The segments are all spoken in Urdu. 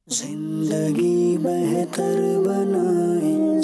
زندگی بہتر بنائیں،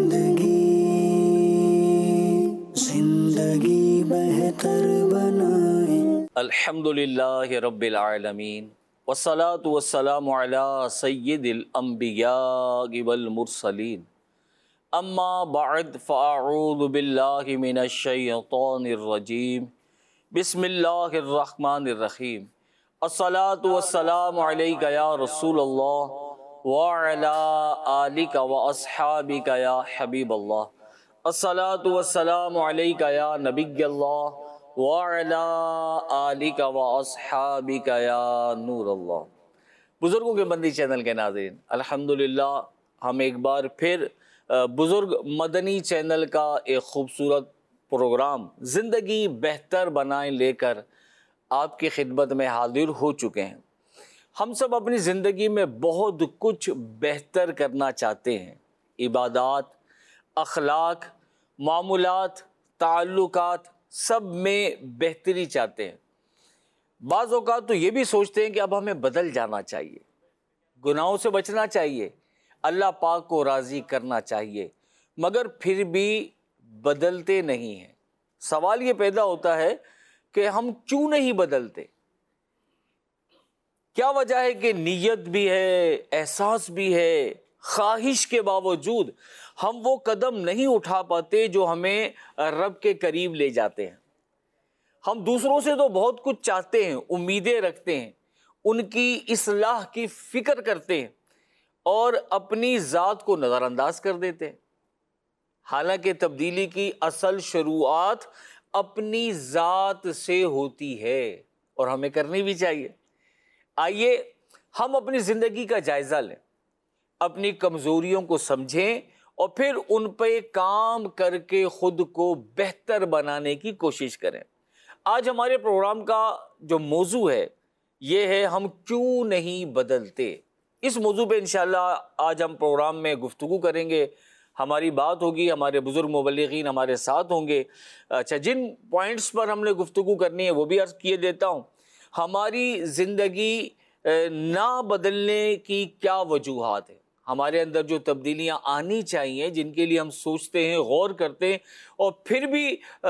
زندگی بہتر بنائیں۔ الحمدللہ رب العالمین والصلاة والسلام علی سید الانبیاء والمرسلین، اما بعد فاعوذ باللہ من الشیطان الرجیم، بسم اللہ الرحمن الرحیم۔ الصلاة والسلام علیک یا رسول اللہ وعلی آلک واصحابک یا حبیب اللہ۔ الصلاة والسلام علیک یا نبی اللہ وعلی آلک واصحابک یا نور اللہ۔ بزرگوں کے بندی چینل کے ناظرین، الحمدللہ ہم ایک بار پھر بزرگ مدنی چینل کا ایک خوبصورت پروگرام زندگی بہتر بنائیں لے کر آپ کی خدمت میں حاضر ہو چکے ہیں۔ ہم سب اپنی زندگی میں بہت کچھ بہتر کرنا چاہتے ہیں، عبادات، اخلاق، معاملات، تعلقات، سب میں بہتری چاہتے ہیں۔ بعض اوقات تو یہ بھی سوچتے ہیں کہ اب ہمیں بدل جانا چاہیے، گناہوں سے بچنا چاہیے، اللہ پاک کو راضی کرنا چاہیے، مگر پھر بھی بدلتے نہیں ہیں۔ سوال یہ پیدا ہوتا ہے کہ ہم کیوں نہیں بدلتے؟ کیا وجہ ہے کہ نیت بھی ہے، احساس بھی ہے، خواہش کے باوجود ہم وہ قدم نہیں اٹھا پاتے جو ہمیں رب کے قریب لے جاتے ہیں؟ ہم دوسروں سے تو بہت کچھ چاہتے ہیں، امیدیں رکھتے ہیں، ان کی اصلاح کی فکر کرتے ہیں اور اپنی ذات کو نظر انداز کر دیتے ہیں، حالانکہ تبدیلی کی اصل شروعات اپنی ذات سے ہوتی ہے اور ہمیں کرنی بھی چاہیے۔ آئیے ہم اپنی زندگی کا جائزہ لیں، اپنی کمزوریوں کو سمجھیں اور پھر ان پہ کام کر کے خود کو بہتر بنانے کی کوشش کریں۔ آج ہمارے پروگرام کا جو موضوع ہے یہ ہے ہم کیوں نہیں بدلتے۔ اس موضوع پہ انشاءاللہ آج ہم پروگرام میں گفتگو کریں گے، ہماری بات ہوگی، ہمارے بزرگ مبلغین ہمارے ساتھ ہوں گے۔ اچھا، جن پوائنٹس پر ہم نے گفتگو کرنی ہے وہ بھی عرض کیے دیتا ہوں۔ ہماری زندگی نہ بدلنے کی کیا وجوہات ہیں، ہمارے اندر جو تبدیلیاں آنی چاہیے، جن کے لیے ہم سوچتے ہیں، غور کرتے ہیں اور پھر بھی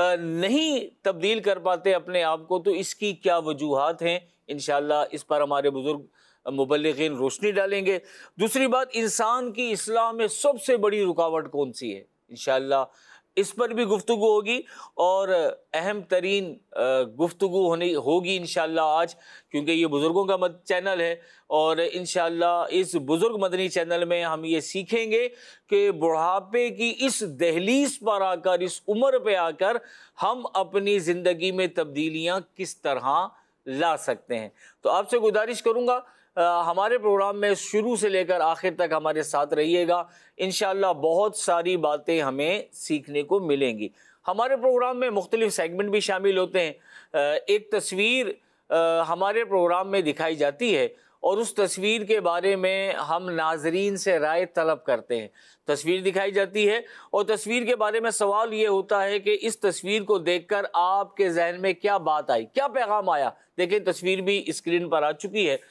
نہیں تبدیل کر پاتے اپنے آپ کو، تو اس کی کیا وجوہات ہیں، انشاءاللہ اس پر ہمارے بزرگ مبلغین روشنی ڈالیں گے۔ دوسری بات، انسان کی اصلاح میں سب سے بڑی رکاوٹ کون سی ہے، انشاءاللہ اس پر بھی گفتگو ہوگی اور اہم ترین گفتگو ہوگی انشاءاللہ آج، کیونکہ یہ بزرگوں کا چینل ہے اور انشاءاللہ اس بزرگ مدنی چینل میں ہم یہ سیکھیں گے کہ بڑھاپے کی اس دہلیز پر آ کر، اس عمر پہ آ کر ہم اپنی زندگی میں تبدیلیاں کس طرح لا سکتے ہیں۔ تو آپ سے گزارش کروں گا ہمارے پروگرام میں شروع سے لے کر آخر تک ہمارے ساتھ رہیے گا، انشاءاللہ بہت ساری باتیں ہمیں سیکھنے کو ملیں گی۔ ہمارے پروگرام میں مختلف سیگمنٹ بھی شامل ہوتے ہیں۔ ایک تصویر ہمارے پروگرام میں دکھائی جاتی ہے اور اس تصویر کے بارے میں ہم ناظرین سے رائے طلب کرتے ہیں۔ تصویر دکھائی جاتی ہے اور تصویر کے بارے میں سوال یہ ہوتا ہے کہ اس تصویر کو دیکھ کر آپ کے ذہن میں کیا بات آئی، کیا پیغام آیا۔ دیکھیں تصویر بھی اسکرین پر آ چکی ہے،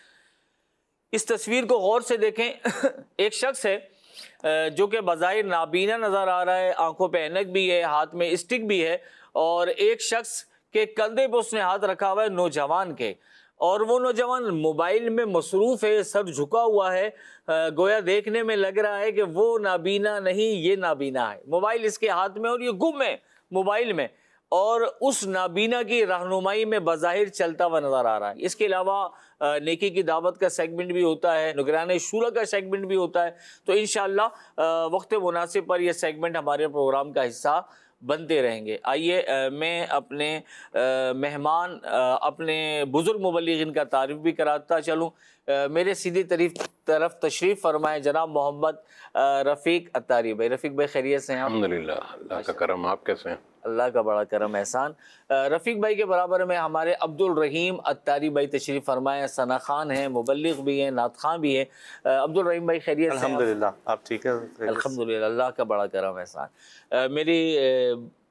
اس تصویر کو غور سے دیکھیں۔ ایک شخص ہے جو کہ بظاہر نابینا نظر آ رہا ہے، آنکھوں پہ اینک بھی ہے، ہاتھ میں اسٹک بھی ہے، اور ایک شخص کے کندھے پہ اس نے ہاتھ رکھا ہوا ہے، نوجوان کے، اور وہ نوجوان موبائل میں مصروف ہے، سر جھکا ہوا ہے، گویا دیکھنے میں لگ رہا ہے کہ وہ نابینا نہیں، یہ نابینا ہے۔ موبائل اس کے ہاتھ میں اور یہ گم ہے موبائل میں، اور اس نابینا کی رہنمائی میں بظاہر چلتا ہوا نظر آ رہا ہے۔ اس کے علاوہ نیکی کی دعوت کا سیگمنٹ بھی ہوتا ہے، نگران شورا کا سیگمنٹ بھی ہوتا ہے، تو انشاءاللہ وقت مناسب پر یہ سیگمنٹ ہمارے پروگرام کا حصہ بنتے رہیں گے۔ آئیے میں اپنے مہمان، اپنے بزرگ مبلغین کا تعارف بھی کراتا چلوں۔ میرے سیدھی طرف تشریف فرمائے جناب محمد رفیق عطاری بھائی۔ رفیق بھائی خیریت سے ہیں آپ؟ الحمدللہ، اللہ کا کرم، آپ کیسے ہیں؟ اللہ کا بڑا کرم احسان۔ رفیق بھائی کے برابر میں ہمارے عبد الرحیم عطاری بھائی تشریف فرمائے، ثنا خان ہیں، مبلغ بھی ہیں، نعت خواں بھی ہیں۔ عبد الرحیم بھائی خیریت سے ہیں؟ الحمدللہ، آپ ٹھیک ہے؟ الحمدللہ، اللہ کا بڑا کرم احسان۔ میری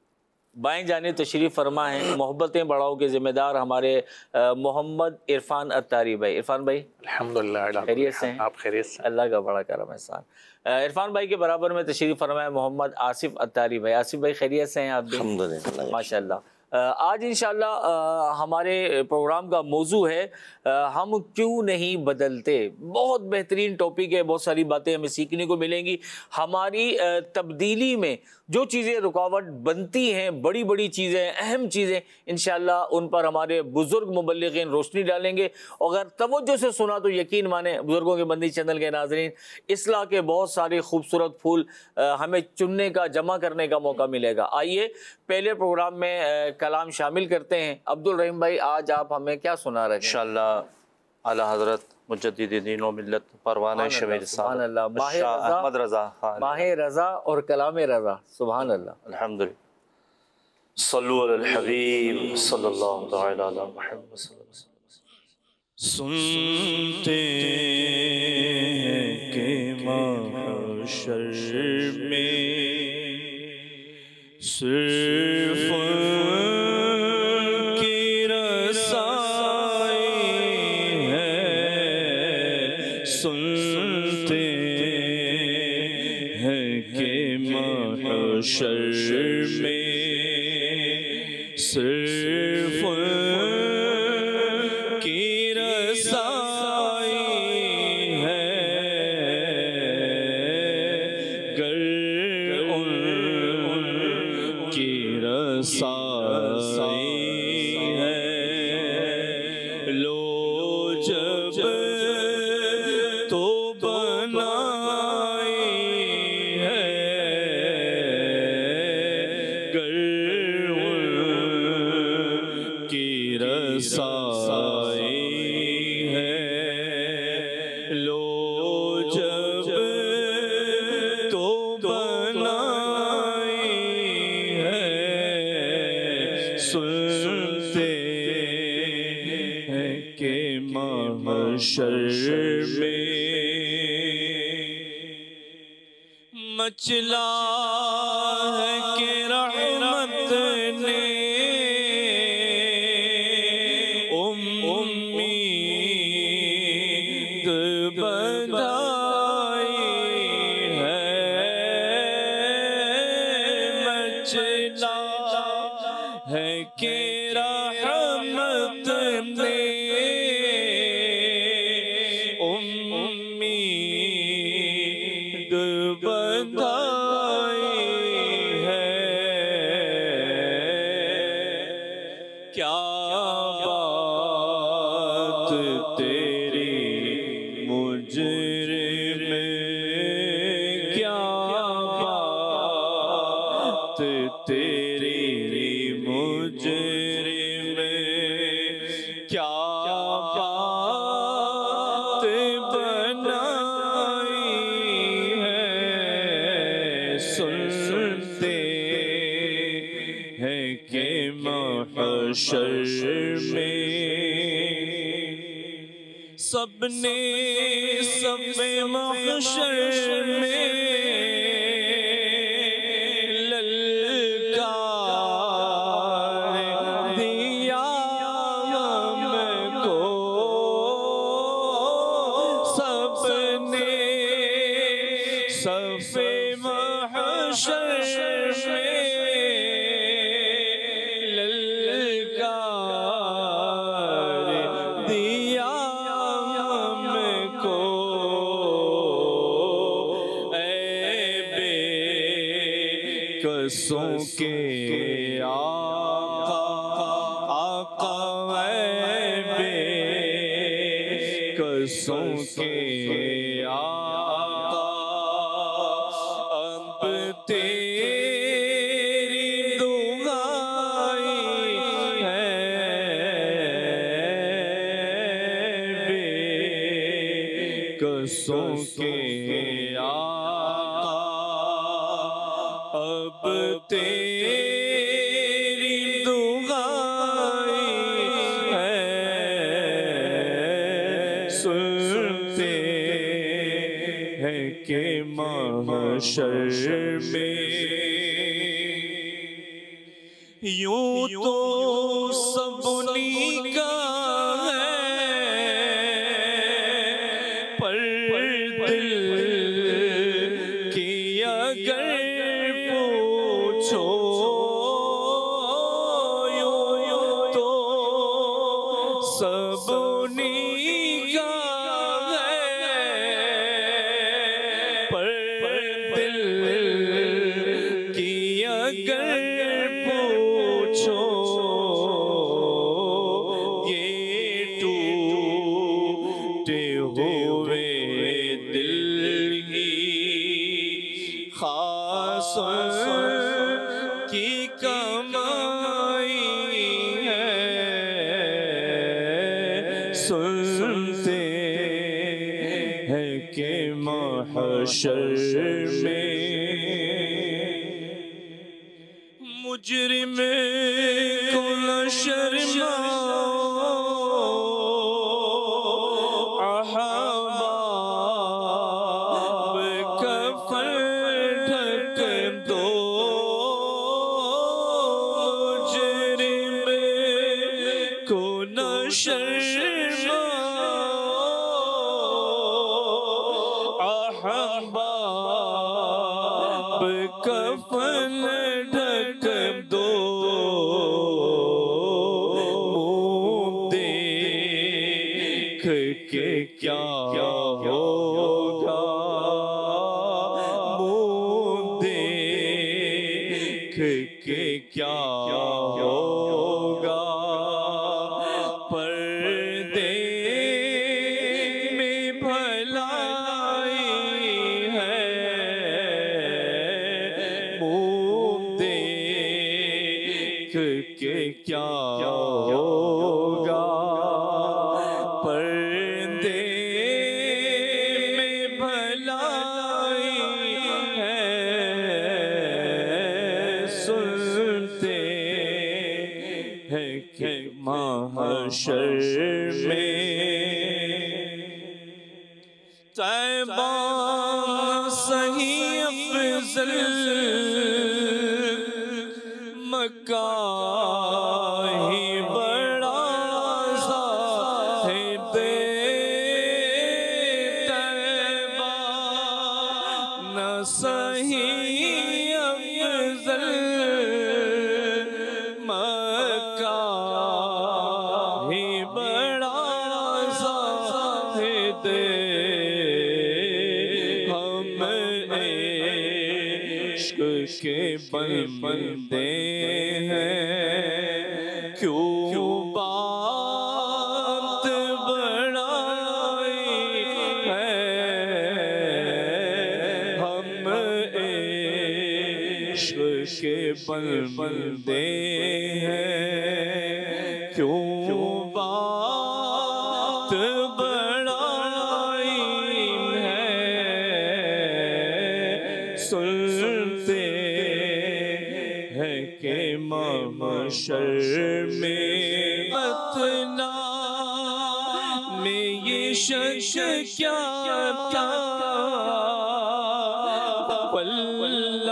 بائیں جانب تشریف فرما ہیں محبتیں بڑھاؤ کے ذمہ دار ہمارے محمد عرفان اتاری بھائی. عرفان بھائی الحمدللہ. خیریت سے ہیں؟ آپ خیریت سے؟ اللہ کا بڑا کرم احسان. عرفان بھائی کے برابر میں تشریف فرما ہے محمد آصف اتاری بھائی. آصف بھائی خیریت سے ہیں آپ بھی؟ الحمدللہ ماشاء اللہ. آج انشاءاللہ ہمارے پروگرام کا موضوع ہے ہم کیوں نہیں بدلتے. بہت بہترین ٹاپک ہے, بہت ساری باتیں ہمیں سیکھنے کو ملیں گی. ہماری تبدیلی میں جو چیزیں رکاوٹ بنتی ہیں, بڑی بڑی چیزیں, اہم چیزیں, انشاءاللہ ان پر ہمارے بزرگ مبلغین روشنی ڈالیں گے. اگر توجہ سے سنا تو یقین مانیں بزرگوں کے بندی چینل کے ناظرین, اصلاح کے بہت سارے خوبصورت پھول ہمیں چننے کا, جمع کرنے کا موقع ملے گا. آئیے پہلے پروگرام میں کلام شامل کرتے ہیں. عبدالرحیم بھائی آج آپ ہمیں کیا سنا رہے ہیں؟ انشاءاللہ اعلی حضرت مجدد دین و ملت پروانہ شمیر سبحان اللہ. صاحب شاہ احمد رضا خان, ماہ رضا اور کلام رضا. سبحان اللہ. الحمدللہ. صلو علی الحبیب صلی اللہ تعالی علی محمد صلی اللہ علیہ وسلم. سنتے ہیں کہ محشر میں صرف کی رسائی ہے. سنتے ہیں کہ محشر میں صرف کی رسائی ہے. گر ان کی رسائی ہے, لو جب تو بنائی ہے. گر ان کی رسائی ہے, لو جب تو بنائی ہے. سنتے ہیں کہ محشر میں مچلا ہے کہ رحمت نے امید بندھائی ہے. مچلا ہے کہ رحمت نے امید بندھائی ہے. کیا بات تیری مجرم, کیا بات تیری مجرم, کیا بات بنائی ہے. سنتے ہیں کہ محشر میں سب نے سب محشر میں للکار دیا ہم کو. سب نے صف محشر میں للکار دیا ہم کو. اے بے کسوں کے آقا, آقا اے بے کسوں کے آقا, اب تیری دعائی ہے. بے کسوں کے آقا, اب تیری دعائی ہے. سنتے ہیں کہ محشر میں یوں تو سب انہی کا ہے، پر دل کی اگر پوچھو یوں تو سب انہی کا ہے، پر دل کی اگر کی کمائی ہے، سنتے ہیں کہ محشر میں مجرم کو نہ شرماؤ، کفن ڈھک دو، منہ دیکھ کے کیا ہوگا، منہ دیکھ کے کیا ہوگا، پردے میں بھلائی ہے، کہ کیا ہوگا، پردے میں بھلائی ہے، سنتے ہیں کہ محشر میں طیبہ صحیح افضل، مکہ ہی بڑا صاحب طیبہ، نہ صحیح افضل، مکہ ہی بڑا صاحب، ہم عشق کے بندے ہیں، کیوں بات بڑائی ہے، ہم عشق کے بندے ہیں، کیوں بات بڑائی ہے، سنتے ہیں کہ محشر میں اتنا میں یہ شک کیا تھا، واللہ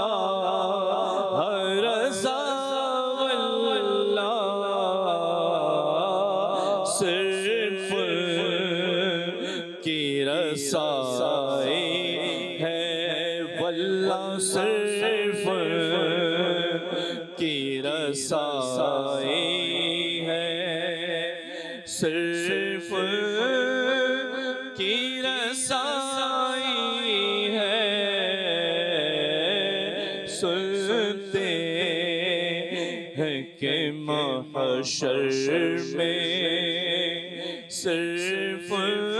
رضا واللہ صرف کی رسائی ہے، واللہ صرف کی رسائی ہے، صرف کی رسائی ہے، سنتے ہیں کہ محشر میں صرف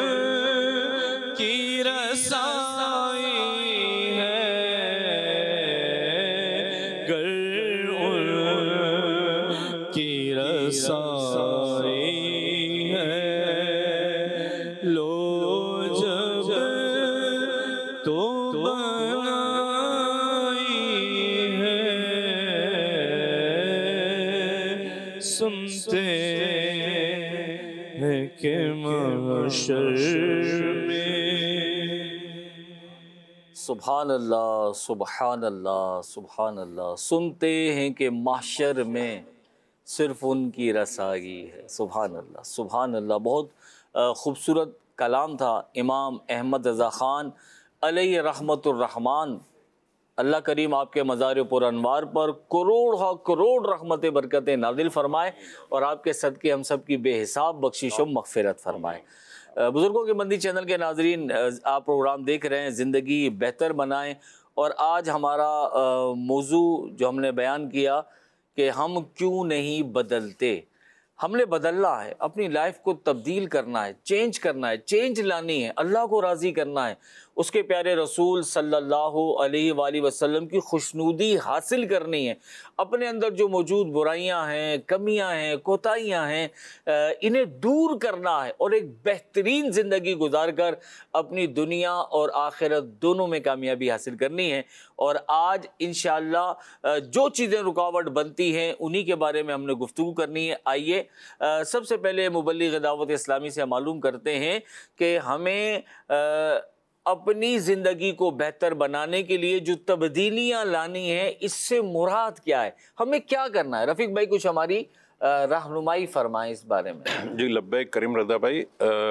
کی رسائی ہے، گر ان کی رسائی ہے، لو جب تو بنائی ہے، سنتے ہیں کہ محشر میں سبحان اللہ سبحان اللہ سبحان اللہ. سنتے ہیں کہ محشر میں صرف ان کی رسائی ہے. سبحان اللہ سبحان اللہ. بہت خوبصورت کلام تھا امام احمد رضا خان علیہ رحمت الرحمن. اللہ کریم آپ کے مزار پر انوار پر کروڑ رحمت برکتیں نازل فرمائے اور آپ کے صدقے ہم سب کی بے حساب بخشش و مغفرت فرمائے. بزرگوں کے مندی چینل کے ناظرین، آپ پروگرام دیکھ رہے ہیں زندگی بہتر بنائیں، اور آج ہمارا موضوع جو ہم نے بیان کیا کہ ہم کیوں نہیں بدلتے. ہم نے بدلنا ہے، اپنی لائف کو تبدیل کرنا ہے، چینج کرنا ہے، چینج لانی ہے، اللہ کو راضی کرنا ہے، اس کے پیارے رسول صلی اللہ علیہ وآلہ وسلم کی خوشنودی حاصل کرنی ہے. اپنے اندر جو موجود برائیاں ہیں، کمیاں ہیں، کوتاہیاں ہیں، انہیں دور کرنا ہے اور ایک بہترین زندگی گزار کر اپنی دنیا اور آخرت دونوں میں کامیابی حاصل کرنی ہے. اور آج انشاءاللہ جو چیزیں رکاوٹ بنتی ہیں انہی کے بارے میں ہم نے گفتگو کرنی ہے. آئیے سب سے پہلے مبلغ دعوت اسلامی سے معلوم کرتے ہیں کہ ہمیں اپنی زندگی کو بہتر بنانے کے لیے جو تبدیلیاں لانی ہیں اس سے مراد کیا ہے، ہمیں کیا کرنا ہے. رفیق بھائی کچھ ہماری رہنمائی فرمائیں اس بارے میں. جی لبیک کریم رضا بھائی.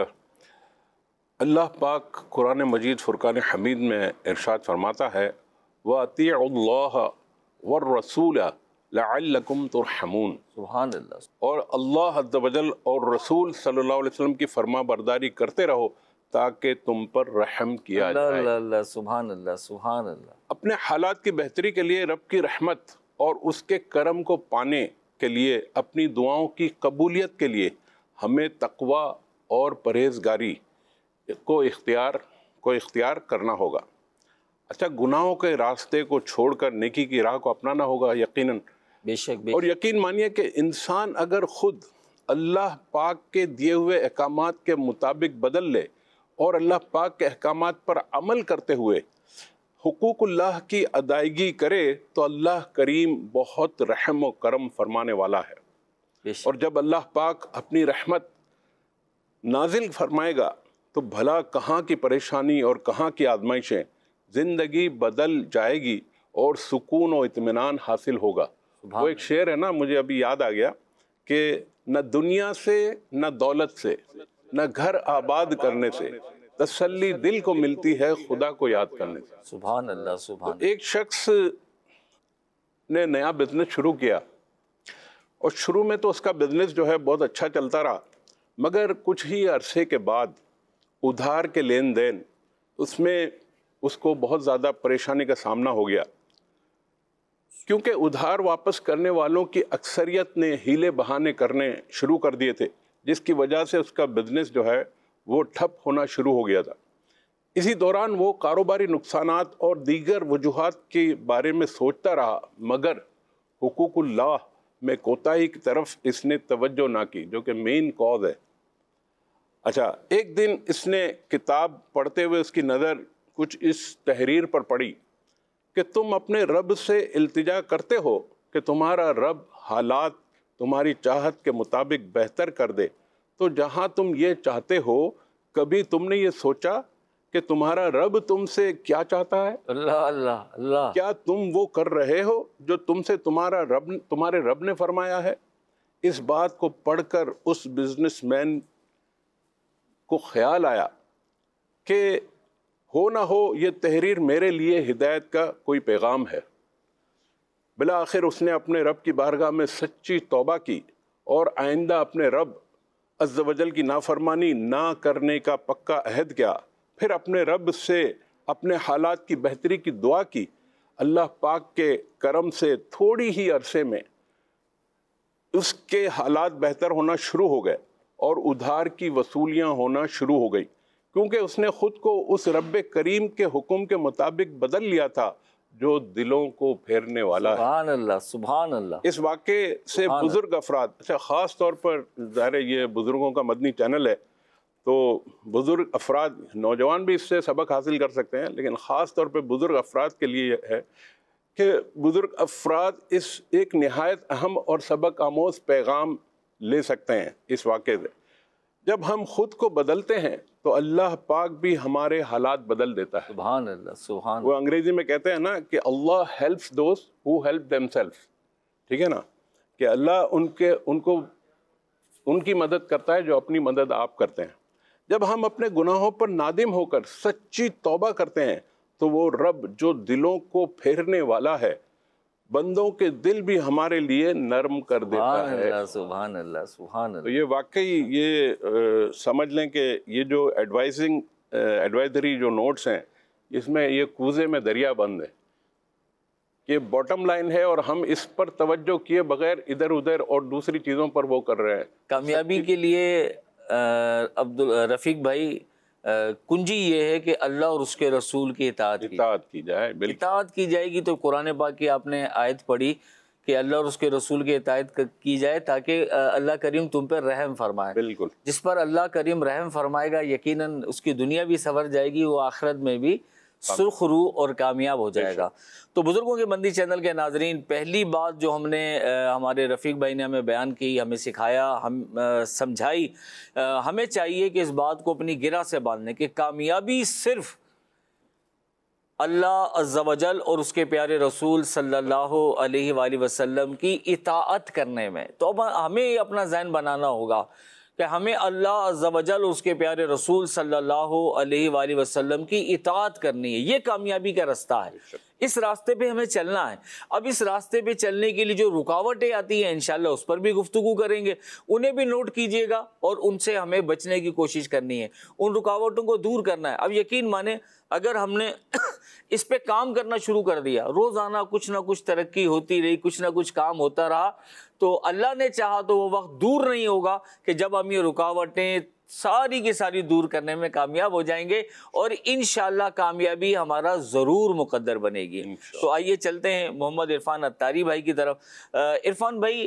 اللہ پاک قرآن مجید فرقان حمید میں ارشاد فرماتا ہے وَأَطِيعُوا اللَّهَ وَالرَّسُولَ لَعَلَّكُمْ تُرْحَمُونَ. سبحان اللہ. اور اللہ عز و جل اور رسول صلی اللہ علیہ وسلم کی فرما برداری کرتے رہو تاکہ تم پر رحم کیا جائے. اللہ اللہ سبحان اللہ سبحان اللہ. اپنے حالات کی بہتری کے لیے رب کی رحمت اور اس کے کرم کو پانے کے لیے، اپنی دعاؤں کی قبولیت کے لیے ہمیں تقوی اور پرہیزگاری کو اختیار کرنا ہوگا. اچھا، گناہوں کے راستے کو چھوڑ کر نیکی کی راہ کو اپنانا ہوگا یقیناً. بے شک اور یقین مانیے کہ انسان اگر خود اللہ پاک کے دیے ہوئے احکامات کے مطابق بدل لے اور اللہ پاک کے احکامات پر عمل کرتے ہوئے حقوق اللہ کی ادائیگی کرے تو اللہ کریم بہت رحم و کرم فرمانے والا ہے. اور جب اللہ پاک اپنی رحمت نازل فرمائے گا تو بھلا کہاں کی پریشانی اور کہاں کی آزمائشیں، زندگی بدل جائے گی اور سکون و اطمینان حاصل ہوگا. وہ ایک شعر ہے نا، مجھے ابھی یاد آ گیا کہ نہ دنیا سے نہ دولت سے نہ گھر آباد کرنے سے تسلی دل کو ملتی ہے خدا کو یاد کرنے سے. سبحان اللہ سبحان. ایک شخص نے نیا بزنس شروع کیا اور شروع میں تو اس کا بزنس جو ہے بہت اچھا چلتا رہا، مگر کچھ ہی عرصے کے بعد ادھار کے لین دین اس میں اس کو بہت زیادہ پریشانی کا سامنا ہو گیا، کیونکہ ادھار واپس کرنے والوں کی اکثریت نے ہیلے بہانے کرنے شروع کر دیے تھے، جس کی وجہ سے اس کا بزنس جو ہے وہ ٹھپ ہونا شروع ہو گیا تھا. اسی دوران وہ کاروباری نقصانات اور دیگر وجوہات کے بارے میں سوچتا رہا، مگر حقوق اللہ میں کوتاہی کی طرف اس نے توجہ نہ کی، جو کہ مین کاز ہے. اچھا، ایک دن اس نے کتاب پڑھتے ہوئے اس کی نظر کچھ اس تحریر پر پڑی کہ تم اپنے رب سے التجا کرتے ہو کہ تمہارا رب حالات تمہاری چاہت کے مطابق بہتر کر دے، تو جہاں تم یہ چاہتے ہو کبھی تم نے یہ سوچا کہ تمہارا رب تم سے کیا چاہتا ہے؟ اللہ اللہ اللہ. کیا تم وہ کر رہے ہو جو تم سے تمہارے رب نے فرمایا ہے؟ اس بات کو پڑھ کر اس بزنس مین کو خیال آیا کہ ہو نہ ہو یہ تحریر میرے لیے ہدایت کا کوئی پیغام ہے. بالآخر اس نے اپنے رب کی بارگاہ میں سچی توبہ کی اور آئندہ اپنے رب عز و جل کی نافرمانی نہ کرنے کا پکا عہد کیا. پھر اپنے رب سے اپنے حالات کی بہتری کی دعا کی. اللہ پاک کے کرم سے تھوڑی ہی عرصے میں اس کے حالات بہتر ہونا شروع ہو گئے اور ادھار کی وصولیاں ہونا شروع ہو گئی، کیونکہ اس نے خود کو اس رب کریم کے حکم کے مطابق بدل لیا تھا جو دلوں کو پھیرنے والا ہے. سبحان اللہ سبحان اللہ. اس واقعے سے بزرگ افراد، اچھا خاص طور پر ظاہر یہ بزرگوں کا مدنی چینل ہے تو بزرگ افراد، نوجوان بھی اس سے سبق حاصل کر سکتے ہیں، لیکن خاص طور پہ بزرگ افراد کے لیے ہے کہ بزرگ افراد اس ایک نہایت اہم اور سبق آموز پیغام لے سکتے ہیں اس واقعے سے. جب ہم خود کو بدلتے ہیں تو اللہ پاک بھی ہمارے حالات بدل دیتا ہے. سبحان اللہ، سبحان وہ انگریزی میں کہتے ہیں نا کہ اللہ helps those who help them self. ٹھیک ہے نا, کہ اللہ ان کی مدد کرتا ہے جو اپنی مدد آپ کرتے ہیں. جب ہم اپنے گناہوں پر نادم ہو کر سچی توبہ کرتے ہیں تو وہ رب جو دلوں کو پھیرنے والا ہے, بندوں کے دل بھی ہمارے لیے نرم کر دیتا ہے. سبحان اللہ، سبحان تو اللہ. یہ واقعی یہ سمجھ لیں کہ یہ جو ایڈوائزری جو نوٹس ہیں, اس میں یہ کوزے میں دریا بند ہے, کہ باٹم لائن ہے اور ہم اس پر توجہ کیے بغیر ادھر ادھر اور دوسری چیزوں پر وہ کر رہے ہیں. کامیابی کے لیے رفیق بھائی کنجی یہ ہے کہ اللہ اور اس کے رسول کی اطاعت کی جائے. بالکل اطاعت کی جائے گی. تو قرآن پاک کی آپ نے آیت پڑھی کہ اللہ اور اس کے رسول کی اطاعت کی جائے تاکہ اللہ کریم تم پر رحم فرمائے. بالکل. جس پر اللہ کریم رحم فرمائے گا یقیناً اس کی دنیا بھی سنور جائے گی, وہ آخرت میں بھی سرخ روح اور کامیاب ہو جائے گا. تو بزرگوں کے مندی چینل کے ناظرین, پہلی بات جو ہم نے ہمارے رفیق بھائی نے ہمیں بیان کی, ہمیں سکھایا, ہم سمجھائی, ہمیں چاہیے کہ اس بات کو اپنی گرہ سے باندھنے کہ کامیابی صرف اللہ عز و جل اور اس کے پیارے رسول صلی اللہ علیہ وآلہ وسلم کی اطاعت کرنے میں. تو اب ہمیں اپنا ذہن بنانا ہوگا کہ ہمیں اللہ عز و جل اور اس کے پیارے رسول صلی اللہ علیہ وآلہ وسلم کی اطاعت کرنی ہے. یہ کامیابی کا راستہ ہے, اس راستے پہ ہمیں چلنا ہے. اب اس راستے پہ چلنے کے لیے جو رکاوٹیں آتی ہیں انشاءاللہ اس پر بھی گفتگو کریں گے, انہیں بھی نوٹ کیجئے گا اور ان سے ہمیں بچنے کی کوشش کرنی ہے, ان رکاوٹوں کو دور کرنا ہے. اب یقین مانیں اگر ہم نے اس پہ کام کرنا شروع کر دیا, روزانہ کچھ نہ کچھ ترقی ہوتی رہی, کچھ نہ کچھ کام ہوتا رہا, تو اللہ نے چاہا تو وہ وقت دور نہیں ہوگا کہ جب ہم یہ رکاوٹیں ساری کی ساری دور کرنے میں کامیاب ہو جائیں گے, اور انشاءاللہ کامیابی ہمارا ضرور مقدر بنے گی. تو آئیے چلتے ہیں محمد عرفان اتاری بھائی کی طرف. عرفان بھائی,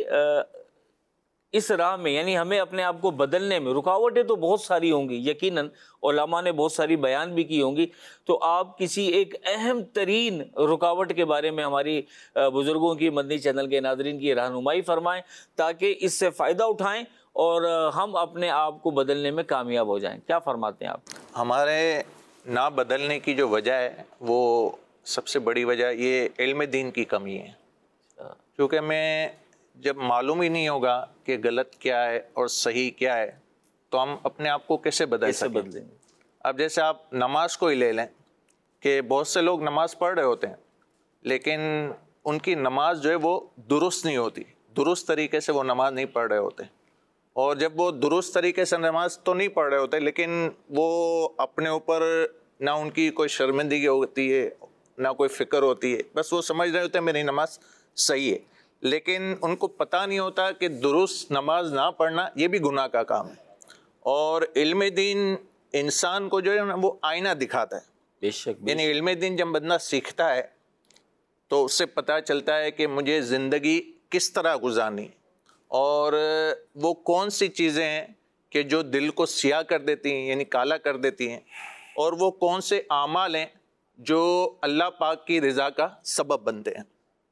اس راہ میں یعنی ہمیں اپنے آپ کو بدلنے میں رکاوٹیں تو بہت ساری ہوں گی, یقیناً علماء نے بہت ساری بیان بھی کی ہوں گی, تو آپ کسی ایک اہم ترین رکاوٹ کے بارے میں ہماری بزرگوں کی مدنی چینل کے ناظرین کی رہنمائی فرمائیں تاکہ اس سے فائدہ اٹھائیں اور ہم اپنے آپ کو بدلنے میں کامیاب ہو جائیں. کیا فرماتے ہیں آپ؟ ہمارے نہ بدلنے کی جو وجہ ہے وہ سب سے بڑی وجہ یہ علم دین کی کمی ہے, کیونکہ ہمیں جب معلوم ہی نہیں ہوگا کہ غلط کیا ہے اور صحیح کیا ہے تو ہم اپنے آپ کو کیسے بدلیں گے. اب جیسے آپ نماز کو ہی لے لیں کہ بہت سے لوگ نماز پڑھ رہے ہوتے ہیں لیکن ان کی نماز جو ہے وہ درست نہیں ہوتی, درست طریقے سے وہ نماز نہیں پڑھ رہے ہوتے, اور جب وہ درست طریقے سے نماز تو نہیں پڑھ رہے ہوتے لیکن وہ اپنے اوپر نہ ان کی کوئی شرمندگی ہوتی ہے نہ کوئی فکر ہوتی ہے, بس وہ سمجھ رہے ہوتے ہیں میری نماز صحیح ہے, لیکن ان کو پتہ نہیں ہوتا کہ درست نماز نہ پڑھنا یہ بھی گناہ کا کام ہے. اور علم دین انسان کو جو ہے نا وہ آئینہ دکھاتا ہے. بے شک, یعنی علم دین جب بندہ سیکھتا ہے تو اس سے پتہ چلتا ہے کہ مجھے زندگی کس طرح گزارنی ہے, اور وہ کون سی چیزیں ہیں کہ جو دل کو سیاہ کر دیتی ہیں یعنی کالا کر دیتی ہیں, اور وہ کون سے اعمال ہیں جو اللہ پاک کی رضا کا سبب بنتے ہیں.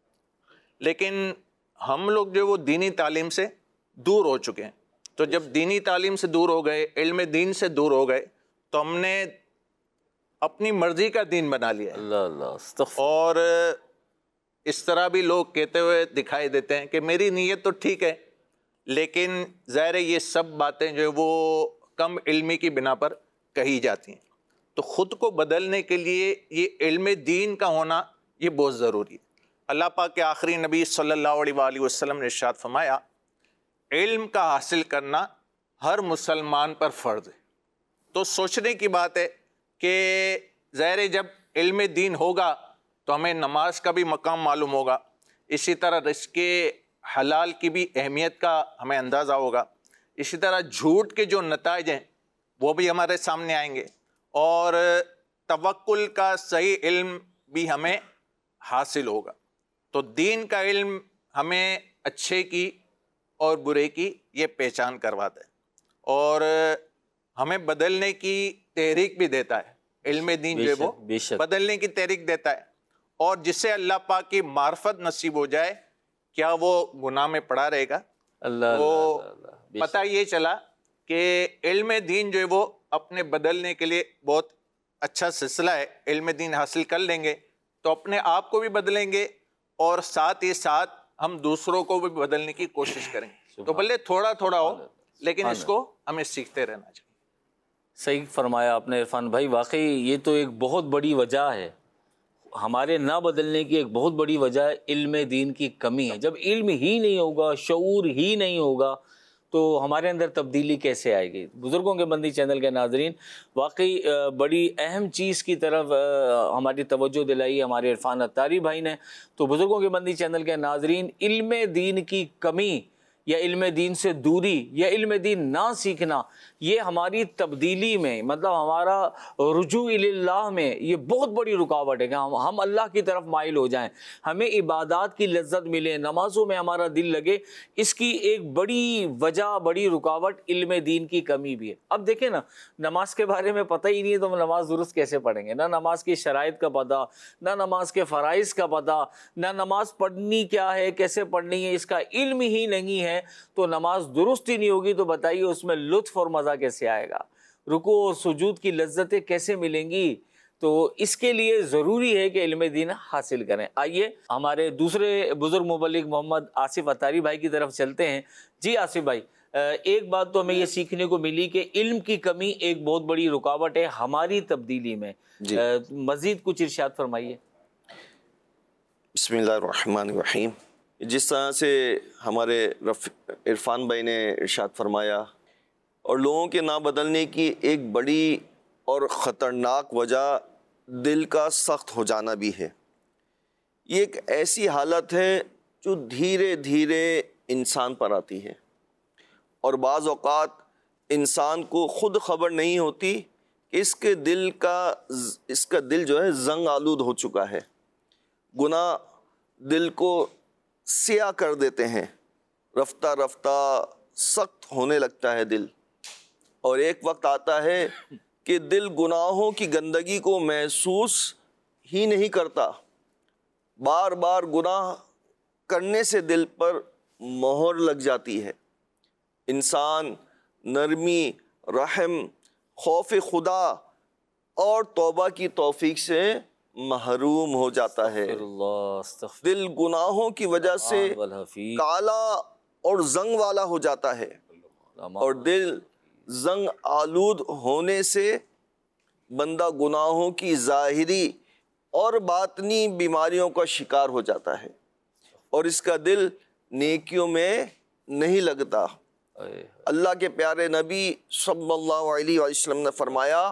لیکن ہم لوگ جو وہ دینی تعلیم سے دور ہو چکے ہیں, تو جب دینی تعلیم سے دور ہو گئے, علم دین سے دور ہو گئے, تو ہم نے اپنی مرضی کا دین بنا لیا. اللہ اللہ. اور اس طرح بھی لوگ کہتے ہوئے دکھائی دیتے ہیں کہ میری نیت تو ٹھیک ہے, لیکن ظاہر ہے یہ سب باتیں جو ہے وہ کم علمی کی بنا پر کہی جاتی ہیں. تو خود کو بدلنے کے لیے یہ علم دین کا ہونا یہ بہت ضروری ہے. اللہ پاک کے آخری نبی صلی اللہ علیہ وآلہ وسلم نے ارشاد فرمایا علم کا حاصل کرنا ہر مسلمان پر فرض ہے. تو سوچنے کی بات ہے کہ ظاہر ہے جب علم دین ہوگا تو ہمیں نماز کا بھی مقام معلوم ہوگا, اسی طرح رزق حلال کی بھی اہمیت کا ہمیں اندازہ ہوگا, اسی طرح جھوٹ کے جو نتائج ہیں وہ بھی ہمارے سامنے آئیں گے, اور توکل کا صحیح علم بھی ہمیں حاصل ہوگا. تو دین کا علم ہمیں اچھے کی اور برے کی یہ پہچان کرواتا ہے, اور ہمیں بدلنے کی تحریک بھی دیتا ہے. علم دین جو ہے وہ بدلنے کی تحریک دیتا ہے, اور جس سے اللہ پاک کی معرفت نصیب ہو جائے کیا وہ گناہ میں پڑا رہے گا؟ اللہ وہ پتہ یہ چلا کہ علم دین جو ہے وہ اپنے بدلنے کے لیے بہت اچھا سلسلہ ہے. علم دین حاصل کر لیں گے تو اپنے آپ کو بھی بدلیں گے اور ساتھ ہی ساتھ ہم دوسروں کو بھی بدلنے کی کوشش کریں. تو بھلے تھوڑا تھوڑا ہو لیکن اس کو ہمیں سیکھتے رہنا چاہیے. صحیح فرمایا آپ نے عرفان بھائی. واقعی یہ تو ایک بہت بڑی وجہ ہے ہمارے نہ بدلنے کی. ایک بہت بڑی وجہ علم دین کی کمی ہے. جب علم ہی نہیں ہوگا، شعور ہی نہیں ہوگا تو ہمارے اندر تبدیلی کیسے آئے گی؟ بزرگوں کے بندی چینل کے ناظرین، واقعی بڑی اہم چیز کی طرف ہماری توجہ دلائی ہمارے عرفان اتاری بھائی نے. تو بزرگوں کے بندی چینل کے ناظرین، علم دین کی کمی یا علم دین سے دوری یا علم دین نہ سیکھنا، یہ ہماری تبدیلی میں، مطلب ہمارا رجوع اللہ میں یہ بہت بڑی رکاوٹ ہے کہ ہم اللہ کی طرف مائل ہو جائیں، ہمیں عبادات کی لذت ملے، نمازوں میں ہمارا دل لگے. اس کی ایک بڑی وجہ، بڑی رکاوٹ علم دین کی کمی بھی ہے. اب دیکھیں نا، نماز کے بارے میں پتہ ہی نہیں ہے تو ہم نماز درست کیسے پڑھیں گے؟ نہ نماز کی شرائط کا پتہ، نہ نماز کے فرائض کا پتہ، نہ نماز پڑھنی کیا ہے، کیسے پڑھنی ہے، اس کا علم ہی نہیں ہے تو نماز درست ہی نہیں ہوگی. تو بتائیے اس میں لطف اور مزہ کیسے آئے گا؟ رکوع اور سجود کی لذتیں کیسے ملیں گی؟ تو اس کے لیے ضروری ہے کہ علم دین حاصل کریں. آئیے ہمارے دوسرے بزرگ مبلغ محمد آصف اتاری بھائی کی طرف چلتے ہیں. جی آصف بھائی، ایک بات تو ہمیں یہ سیکھنے کو ملی کہ علم کی کمی ایک بہت بڑی رکاوٹ ہے ہماری تبدیلی میں. مزید کچھ ارشاد فرمائیے. بسم اللہ الرحمن الرحیم. جس طرح سے ہمارے عرفان بھائی نے ارشاد فرمایا، اور لوگوں کے نہ بدلنے کی ایک بڑی اور خطرناک وجہ دل کا سخت ہو جانا بھی ہے. یہ ایک ایسی حالت ہے جو دھیرے دھیرے انسان پر آتی ہے، اور بعض اوقات انسان کو خود خبر نہیں ہوتی کہ اس کا دل جو ہے زنگ آلود ہو چکا ہے. گناہ دل کو سیاہ کر دیتے ہیں، رفتہ رفتہ سخت ہونے لگتا ہے دل، اور ایک وقت آتا ہے کہ دل گناہوں کی گندگی کو محسوس ہی نہیں کرتا. بار بار گناہ کرنے سے دل پر مہر لگ جاتی ہے. انسان نرمی، رحم، خوف خدا اور توبہ کی توفیق سے محروم ہو جاتا ہے. دل گناہوں کی وجہ سے کالا اور زنگ والا ہو جاتا ہے، اور دل زنگ آلود ہونے سے بندہ گناہوں کی ظاہری اور باطنی بیماریوں کا شکار ہو جاتا ہے، اور اس کا دل نیکیوں میں نہیں لگتا. اللہ کے پیارے نبی صلی اللہ علیہ وسلم نے فرمایا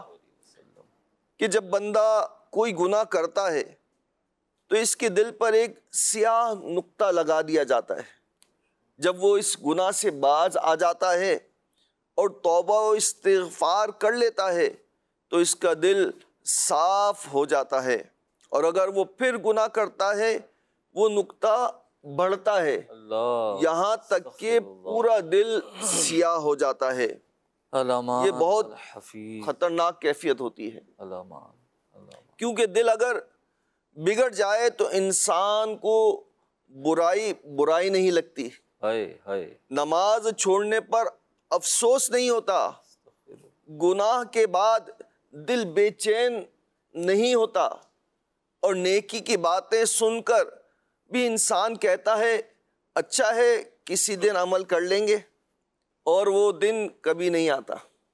کہ جب بندہ کوئی گناہ کرتا ہے تو اس کے دل پر ایک سیاہ نقطہ لگا دیا جاتا ہے. جب وہ اس گناہ سے باز آ جاتا ہے اور توبہ و استغفار کر لیتا ہے تو اس کا دل صاف ہو جاتا ہے، اور اگر وہ پھر گناہ کرتا ہے وہ نقطہ بڑھتا ہے یہاں تک کہ پورا دل سیاہ ہو جاتا ہے. یہ بہت خطرناک کیفیت ہوتی ہے، کیونکہ دل اگر بگڑ جائے تو انسان کو برائی نہیں لگتی، نماز چھوڑنے پر افسوس نہیں ہوتا، گناہ کے بعد دل بے چین نہیں ہوتا، اور نیکی کی باتیں سن کر بھی انسان کہتا ہے اچھا ہے کسی دن عمل کر لیں گے، اور وہ دن کبھی نہیں آتا.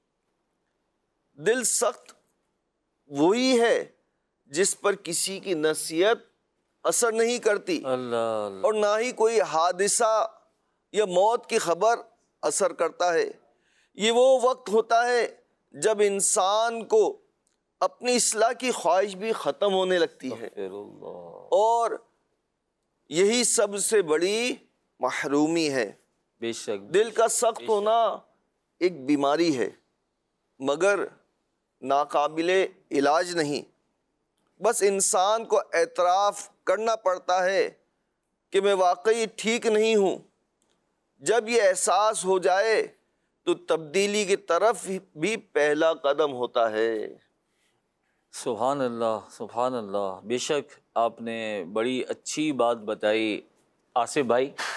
دل سخت وہی ہے جس پر کسی کی نصیحت اثر نہیں کرتی اور نہ ہی کوئی حادثہ یا موت کی خبر اثر کرتا ہے. یہ وہ وقت ہوتا ہے جب انسان کو اپنی اصلاح کی خواہش بھی ختم ہونے لگتی ہے، اور یہی سب سے بڑی محرومی ہے. بے شک دل کا سخت ہونا ایک بیماری ہے مگر ناقابل علاج نہیں. بس انسان کو اعتراف کرنا پڑتا ہے کہ میں واقعی ٹھیک نہیں ہوں. جب یہ احساس ہو جائے تو تبدیلی کی طرف بھی پہلا قدم ہوتا ہے. سبحان اللہ، سبحان اللہ. بے شک آپ نے بڑی اچھی بات بتائی آصف بھائی.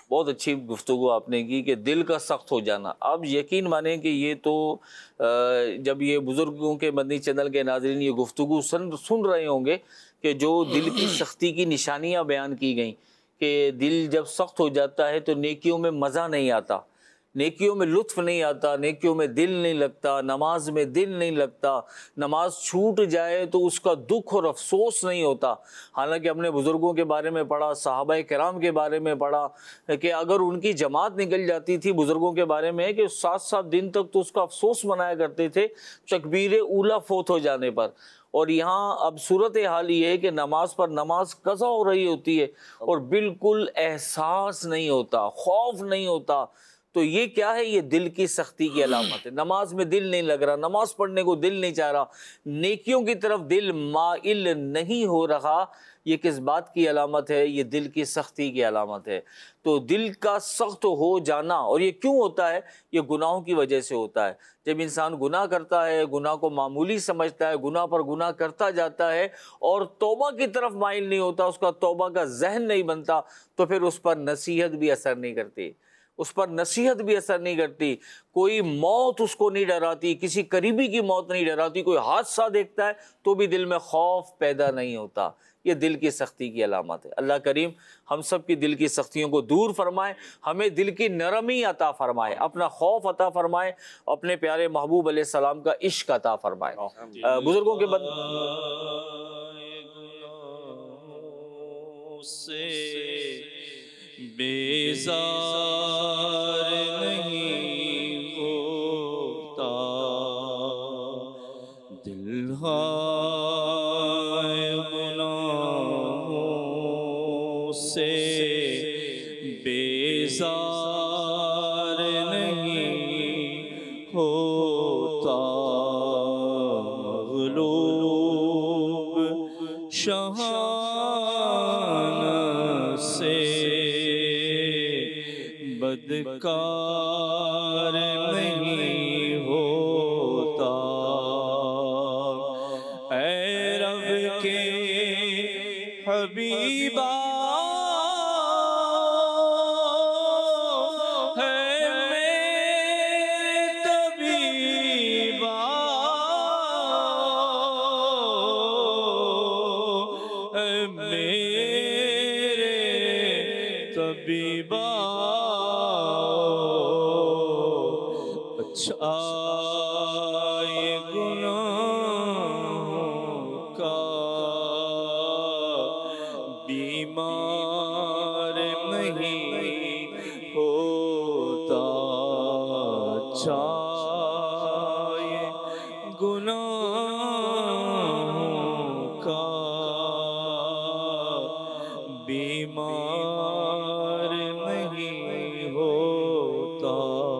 بہت اچھی گفتگو آپ نے کی کہ دل کا سخت ہو جانا. آپ یقین مانیں کہ یہ تو جب یہ بزرگوں کے مدنی چینل کے ناظرین یہ گفتگو سن رہے ہوں گے کہ جو دل کی سختی کی نشانیاں بیان کی گئیں کہ دل جب سخت ہو جاتا ہے تو نیکیوں میں مزہ نہیں آتا, نیکیوں میں لطف نہیں آتا, نیکیوں میں دل نہیں لگتا, نماز میں دل نہیں لگتا, نماز چھوٹ جائے تو اس کا دکھ اور افسوس نہیں ہوتا. حالانکہ ہم نے بزرگوں کے بارے میں پڑھا, صحابہ کرام کے بارے میں پڑھا کہ اگر ان کی جماعت نکل جاتی تھی, بزرگوں کے بارے میں کہ 7 دن تک تو اس کا افسوس منایا کرتے تھے تکبیر اولیٰ فوت ہو جانے پر. اور یہاں اب صورت حال یہ ہے کہ نماز پر نماز قضا ہو رہی ہوتی ہے اور بالکل احساس نہیں ہوتا, خوف نہیں ہوتا. تو یہ کیا ہے؟ یہ دل کی سختی کی علامت ہے. نماز میں دل نہیں لگ رہا, نماز پڑھنے کو دل نہیں چاہ رہا, نیکیوں کی طرف دل مائل نہیں ہو رہا, یہ کس بات کی علامت ہے؟ یہ دل کی سختی کی علامت ہے. تو دل کا سخت ہو جانا, اور یہ کیوں ہوتا ہے؟ یہ گناہوں کی وجہ سے ہوتا ہے. جب انسان گناہ کرتا ہے, گناہ کو معمولی سمجھتا ہے, گناہ پر گناہ کرتا جاتا ہے اور توبہ کی طرف مائل نہیں ہوتا, اس کا توبہ کا ذہن نہیں بنتا, تو پھر اس پر نصیحت بھی اثر نہیں کرتی, اس پر نصیحت بھی اثر نہیں کرتی, کوئی موت اس کو نہیں ڈراتی, کسی قریبی کی موت نہیں ڈراتی, کوئی حادثہ دیکھتا ہے تو بھی دل میں خوف پیدا نہیں ہوتا. یہ دل کی سختی کی علامت ہے. اللہ کریم ہم سب کی دل کی سختیوں کو دور فرمائے, ہمیں دل کی نرمی عطا فرمائے, اپنا خوف عطا فرمائے, اپنے پیارے محبوب علیہ السلام کا عشق عطا فرمائے. بزرگوں کے بیزار نہیں ہوتا دل ہائے گناہوں سے, بیزار نہیں ہوتا مغلوب شہانہ سے, بدکار نہیں ہوتا. اے رب کے حبیبا ہے میرے طبیبا, اے میرے طبیبا, اچھا یہ گناہوں کا بیمار نہیں ہوتا, اچھا یہ گناہوں کا بیمار نہیں ہوتا.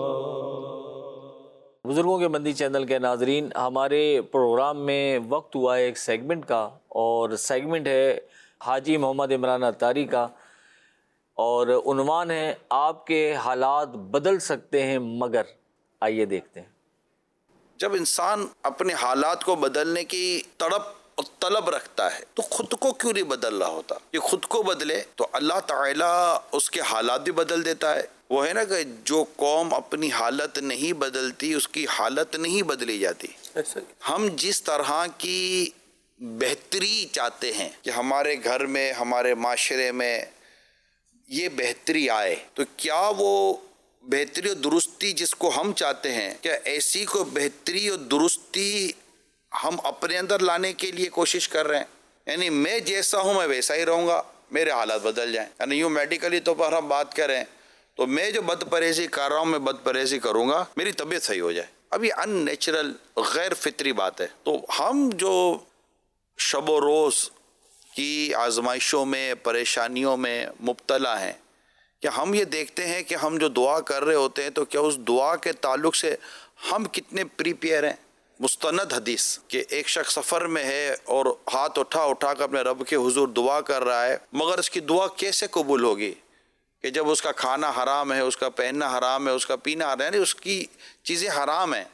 بزرگوں کے مدنی چینل کے ناظرین, ہمارے پروگرام میں وقت ہوا ہے ایک سیگمنٹ کا, اور سیگمنٹ ہے حاجی محمد عمران اتاری کا, اور عنوان ہے آپ کے حالات بدل سکتے ہیں مگر. آئیے دیکھتے ہیں. جب انسان اپنے حالات کو بدلنے کی تڑپ اور طلب رکھتا ہے تو خود کو کیوں نہیں بدل رہا ہوتا؟ یہ خود کو بدلے تو اللہ تعالیٰ اس کے حالات بھی بدل دیتا ہے. وہ ہے نا کہ جو قوم اپنی حالت نہیں بدلتی اس کی حالت نہیں بدلی جاتی. ہم جس طرح کی بہتری چاہتے ہیں کہ ہمارے گھر میں, ہمارے معاشرے میں یہ بہتری آئے, تو کیا وہ بہتری اور درستی جس کو ہم چاہتے ہیں, کیا ایسی کو بہتری اور درستی ہم اپنے اندر لانے کے لیے کوشش کر رہے ہیں؟ یعنی میں جیسا ہوں میں ویسا ہی رہوں گا, میرے حالات بدل جائیں. یعنی یوں میڈیکلی طور پر ہم بات کریں تو میں جو بد پرہیزی کر رہا ہوں میں بد پرہیزی کروں گا, میری طبیعت صحیح ہو جائے. اب یہ ان نیچرل غیر فطری بات ہے. تو ہم جو شب و روز کی آزمائشوں میں, پریشانیوں میں مبتلا ہیں, کیا ہم یہ دیکھتے ہیں کہ ہم جو دعا کر رہے ہوتے ہیں تو کیا اس دعا کے تعلق سے ہم کتنے پریپیئر ہیں؟ مستند حدیث کہ ایک شخص سفر میں ہے اور ہاتھ اٹھا اٹھا کر اپنے رب کے حضور دعا کر رہا ہے, مگر اس کی دعا کیسے قبول ہوگی کہ جب اس کا کھانا حرام ہے, اس کا پہننا حرام ہے, اس کا پینا حرام ہے, یعنی اس کی چیزیں حرام ہیں.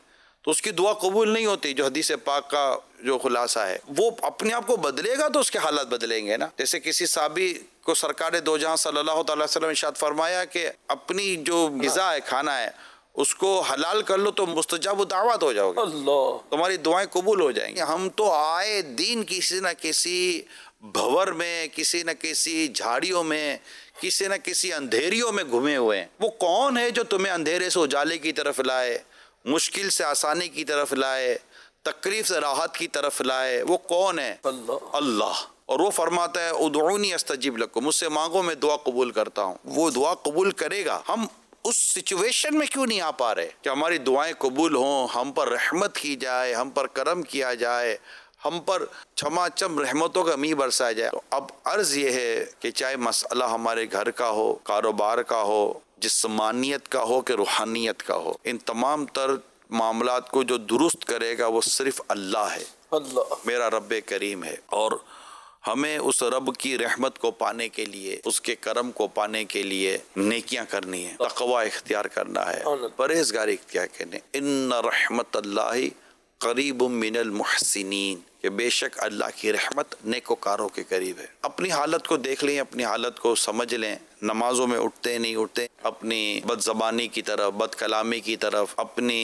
تو اس کی دعا قبول نہیں ہوتی. جو حدیث پاک کا جو خلاصہ ہے، وہ اپنے آپ کو بدلے گا تو اس کے حالات بدلیں گے نا. جیسے کسی صحابی کو سرکار دو جہاں صلی اللہ تعالی وسلم نے ارشاد فرمایا کہ اپنی جو غذا ہے، کھانا ہے، اس کو حلال کر لو تو مستجاب دعوات ہو جاؤ گے، اللہ، تمہاری دعائیں قبول ہو جائیں گی. ہم تو آئے دین کسی نہ کسی بھور میں، کسی نہ کسی جھاڑیوں میں، کسی نہ کسی اندھیریوں میں گھومے ہوئے ہیں. وہ کون ہے جو تمہیں اندھیرے سے اجالے کی طرف لائے، مشکل سے آسانی کی طرف لائے، تکلیف سے راحت کی طرف لائے؟ وہ کون ہے؟ اللہ. اور وہ فرماتا ہے ادعونی استجب لکم، مجھ سے مانگو میں دعا قبول کرتا ہوں. وہ دعا قبول کرے گا. ہم اس سچویشن میں کیوں نہیں آ پا رہے کہ ہماری دعائیں قبول ہوں، ہم پر رحمت کی جائے، ہم پر کرم کیا جائے، ہم پر چھما چم رحمتوں کا میہ برسایا جائے؟ تو اب عرض یہ ہے کہ چاہے مسئلہ ہمارے گھر کا ہو، کاروبار کا ہو، جسمانیت کا ہو کہ روحانیت کا ہو، ان تمام تر معاملات کو جو درست کرے گا وہ صرف اللہ ہے. اللہ میرا رب کریم ہے. اور ہمیں اس رب کی رحمت کو پانے کے لیے، اس کے کرم کو پانے کے لیے نیکیاں کرنی ہے، تقوی اختیار کرنا ہے، پرہیزگاری اختیار کرنی. ان رحمت اللہ قریب من المحسنین، کہ بے شک اللہ کی رحمت نیکوکاروں کے قریب ہے. اپنی حالت کو دیکھ لیں، اپنی حالت کو سمجھ لیں. نمازوں میں اٹھتے نہیں اٹھتے، اپنی بد زبانی کی طرف، بد کلامی کی طرف، اپنی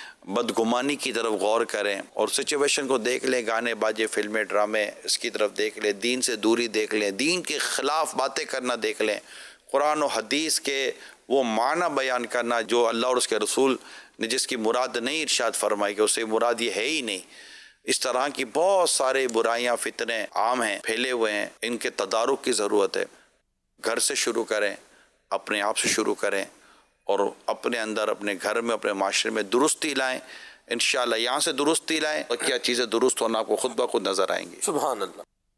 بدگمانی کی طرف غور کریں اور سچویشن کو دیکھ لیں. گانے باجے، فلمیں، ڈرامے، اس کی طرف دیکھ لیں. دین سے دوری دیکھ لیں، دین کے خلاف باتیں کرنا دیکھ لیں. قرآن و حدیث کے وہ معنی بیان کرنا جو اللہ اور اس کے رسول نے جس کی مراد نہیں ارشاد فرمائی کہ اسے مراد یہ ہے ہی نہیں. اس طرح کی بہت سارے برائیاں، فتنے عام ہیں، پھیلے ہوئے ہیں. ان کے تدارک کی ضرورت ہے. گھر سے شروع کریں، اپنے آپ سے شروع کریں اور اپنے اندر، اپنے گھر میں، اپنے معاشرے میں درستی لائیں. انشاءاللہ یہاں سے درستی لائیں اور کیا چیزیں درست ہونا آپ کو خود بخود نظر آئیں گی. سبحان اللہ،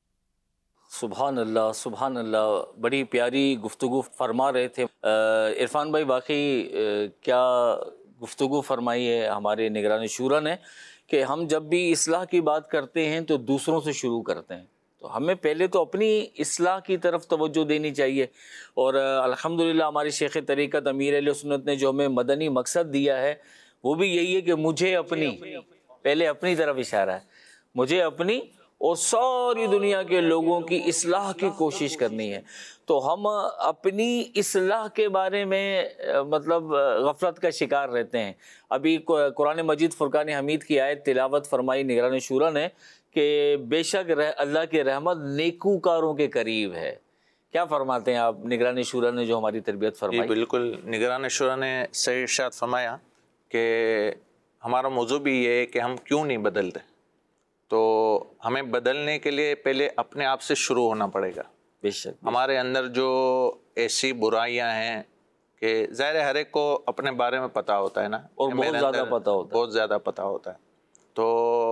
سبحان اللہ، سبحان اللہ. بڑی پیاری گفتگو فرما رہے تھے عرفان بھائی. واقعی کیا گفتگو فرمائی ہے ہمارے نگران شورا نے کہ ہم جب بھی اصلاح کی بات کرتے ہیں تو دوسروں سے شروع کرتے ہیں. تو ہمیں پہلے تو اپنی اصلاح کی طرف توجہ دینی چاہیے. اور الحمدللہ ہماری شیخ طریقت امیر اہل سنت نے جو ہمیں مدنی مقصد دیا ہے وہ بھی یہی ہے کہ مجھے اپنی، پہلے اپنی طرف اشارہ ہے، مجھے اپنی اور ساری دنیا کے لوگوں کی اصلاح کی کوشش کرنی ہے. تو ہم اپنی اصلاح کے بارے میں مطلب غفلت کا شکار رہتے ہیں. ابھی قرآن مجید فرقان حمید کی آیت تلاوت فرمائی نگران شورا نے کہ بے شک اللہ کی رحمت نیکوکاروں کے قریب ہے. کیا فرماتے ہیں آپ نگران شورا نے جو ہماری تربیت فرمائی؟ بالکل، نگران شورا نے صحیح ارشاد فرمایا کہ ہمارا موضوع بھی یہ ہے کہ ہم کیوں نہیں بدلتے. تو ہمیں بدلنے کے لیے پہلے اپنے آپ سے شروع ہونا پڑے گا. بے شک ہمارے اندر جو ایسی برائیاں ہیں کہ ظاہر ہر ایک کو اپنے بارے میں پتہ ہوتا ہے نا، اور بہت زیادہ پتہ ہوتا ہے، بہت زیادہ پتہ ہوتا ہے. تو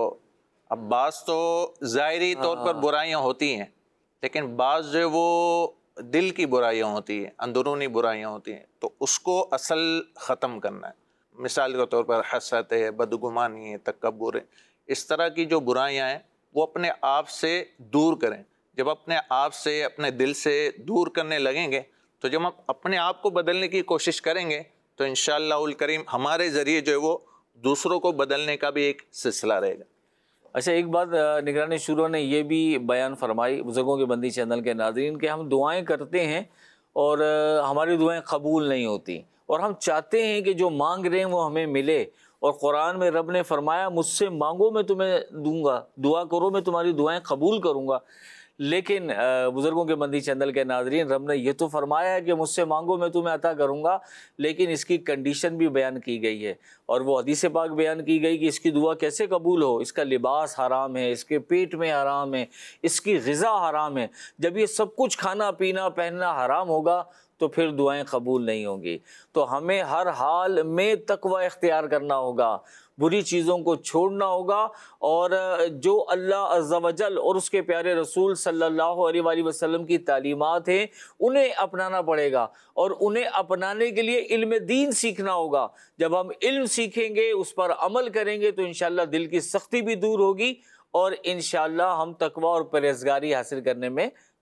اب بعض تو ظاہری طور پر برائیاں ہوتی ہیں، لیکن بعض جو وہ دل کی برائیاں ہوتی ہیں، اندرونی برائیاں ہوتی ہیں، تو اس کو اصل ختم کرنا ہے. مثال کے طور پر حسد ہے، بدگمانی ہے، تکبر ہے، اس طرح کی جو برائیاں ہیں وہ اپنے آپ سے دور کریں. جب اپنے آپ سے، اپنے دل سے دور کرنے لگیں گے تو جب ہم اپنے آپ کو بدلنے کی کوشش کریں گے تو انشاءاللہ الکریم ہمارے ذریعے جو ہے وہ دوسروں کو بدلنے کا بھی ایک سلسلہ رہے گا. اچھا، ایک بات نگران شورا نے یہ بھی بیان فرمائی بزرگوں کے بندی چینل کے ناظرین کہ ہم دعائیں کرتے ہیں اور ہماری دعائیں قبول نہیں ہوتی اور ہم چاہتے ہیں کہ جو مانگ رہے ہیں وہ ہمیں ملے. اور قرآن میں رب نے فرمایا مجھ سے مانگو میں تمہیں دوں گا، دعا کرو میں تمہاری دعائیں قبول کروں گا. لیکن بزرگوں کے بندی چینل کے ناظرین، رب نے یہ تو فرمایا ہے کہ مجھ سے مانگو میں تمہیں عطا کروں گا، لیکن اس کی کنڈیشن بھی بیان کی گئی ہے اور وہ حدیث پاک بیان کی گئی کہ اس کی دعا کیسے قبول ہو. اس کا لباس حرام ہے، اس کے پیٹ میں حرام ہے، اس کی غذا حرام ہے. جب یہ سب کچھ کھانا پینا پہننا حرام ہوگا تو پھر دعائیں قبول نہیں ہوں گی. تو ہمیں ہر حال میں تقوی اختیار کرنا ہوگا، بری چیزوں کو چھوڑنا ہوگا اور جو اللہ عز و جل اور اس کے پیارے رسول صلی اللہ علیہ وآلہ وسلم کی تعلیمات ہیں انہیں اپنانا پڑے گا. اور انہیں اپنانے کے لیے علم دین سیکھنا ہوگا. جب ہم علم سیکھیں گے، اس پر عمل کریں گے تو انشاءاللہ دل کی سختی بھی دور ہوگی اور انشاءاللہ ہم تقوی اور پرہیزگاری حاصل کرنے میں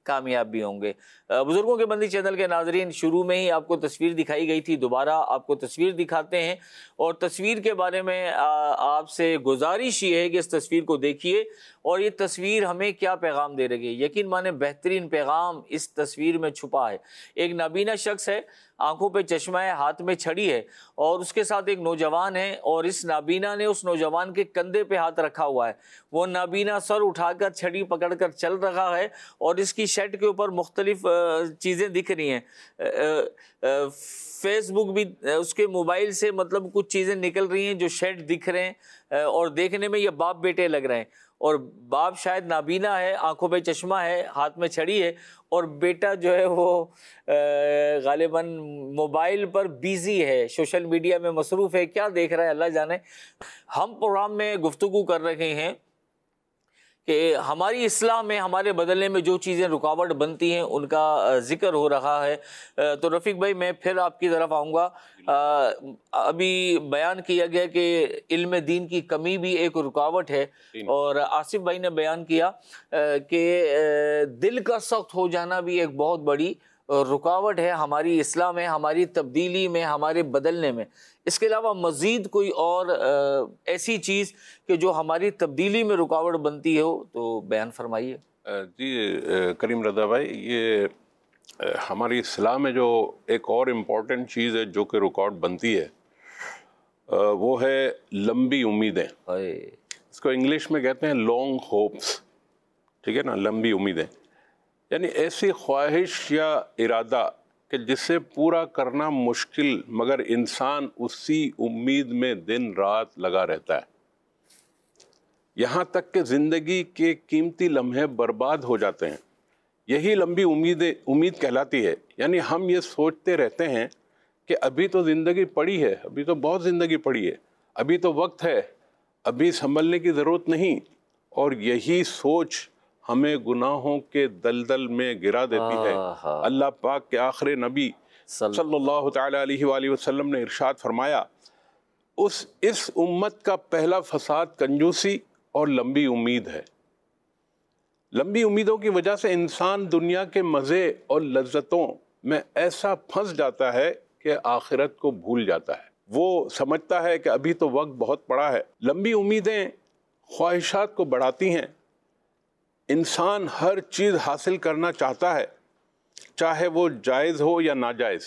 کامیاب بھی ہوں گے۔ بزرگوں کے بندی چینل کے ناظرین، شروع میں ہی آپ کو تصویر دکھائی گئی تھی، دوبارہ آپ کو تصویر دکھاتے ہیں، اور تصویر کے بارے میں آپ سے گزارش یہ ہے کہ اس تصویر کو دیکھیے اور یہ تصویر ہمیں کیا پیغام دے رہی ہے۔ یقین مانے بہترین پیغام اس تصویر میں چھپا ہے۔ ایک نابینا شخص ہے، آنکھوں پہ چشمہ ہے، ہاتھ میں چھڑی ہے، اور اس کے ساتھ ایک نوجوان ہے، اور اس نابینا نے اس نوجوان کے کندھے پہ ہاتھ رکھا ہوا ہے۔ وہ نابینا سر اٹھا کر چھڑی پکڑ کر چل رہا ہے، اور اس کی شرٹ کے اوپر مختلف چیزیں دکھ رہی ہیں۔ فیس بک بھی اس کے موبائل سے مطلب کچھ چیزیں نکل رہی ہیں جو شرٹ دکھ رہے ہیں، اور دیکھنے میں یہ باپ بیٹے لگ رہے ہیں، اور باپ شاید نابینا ہے، آنکھوں پہ چشمہ ہے، ہاتھ میں چھڑی ہے، اور بیٹا جو ہے وہ غالباً موبائل پر بیزی ہے، سوشل میڈیا میں مصروف ہے، کیا دیکھ رہا ہے اللہ جانے۔ ہم پروگرام میں گفتگو کر رہے ہیں کہ ہماری اصلاح میں، ہمارے بدلنے میں جو چیزیں رکاوٹ بنتی ہیں ان کا ذکر ہو رہا ہے۔ تو رفیق بھائی میں پھر آپ کی طرف آؤں گا۔ ابھی بیان کیا گیا کہ علم دین کی کمی بھی ایک رکاوٹ ہے، اور آصف بھائی نے بیان کیا کہ دل کا سخت ہو جانا بھی ایک بہت بڑی رکاوٹ ہے ہماری اصلاح میں، ہماری تبدیلی میں، ہمارے بدلنے میں۔ اس کے علاوہ مزید کوئی اور ایسی چیز کہ جو ہماری تبدیلی میں رکاوٹ بنتی ہو تو بیان فرمائیے۔ جی کریم رضا بھائی، یہ ہماری اصلاح میں جو ایک اور امپورٹنٹ چیز ہے جو کہ رکاوٹ بنتی ہے، وہ ہے لمبی امیدیں۔ اس کو انگلش میں کہتے ہیں لانگ ہوپس، ٹھیک ہے نا، لمبی امیدیں، یعنی ایسی خواہش یا ارادہ کہ جسے پورا کرنا مشکل مگر انسان اسی امید میں دن رات لگا رہتا ہے، یہاں تک کہ زندگی کے قیمتی لمحے برباد ہو جاتے ہیں۔ یہی لمبی امید کہلاتی ہے۔ یعنی ہم یہ سوچتے رہتے ہیں کہ ابھی تو زندگی پڑی ہے، ابھی تو بہت زندگی پڑی ہے، ابھی تو وقت ہے، ابھی سنبھلنے کی ضرورت نہیں، اور یہی سوچ ہمیں گناہوں کے دلدل میں گرا دیتی ہے۔ اللہ پاک کے آخر نبی صلی اللہ تعالی علیہ وآلہ وسلم نے ارشاد فرمایا، اس امت کا پہلا فساد کنجوسی اور لمبی امید ہے۔ لمبی امیدوں کی وجہ سے انسان دنیا کے مزے اور لذتوں میں ایسا پھنس جاتا ہے کہ آخرت کو بھول جاتا ہے۔ وہ سمجھتا ہے کہ ابھی تو وقت بہت پڑا ہے۔ لمبی امیدیں خواہشات کو بڑھاتی ہیں۔ انسان ہر چیز حاصل کرنا چاہتا ہے، چاہے وہ جائز ہو یا ناجائز۔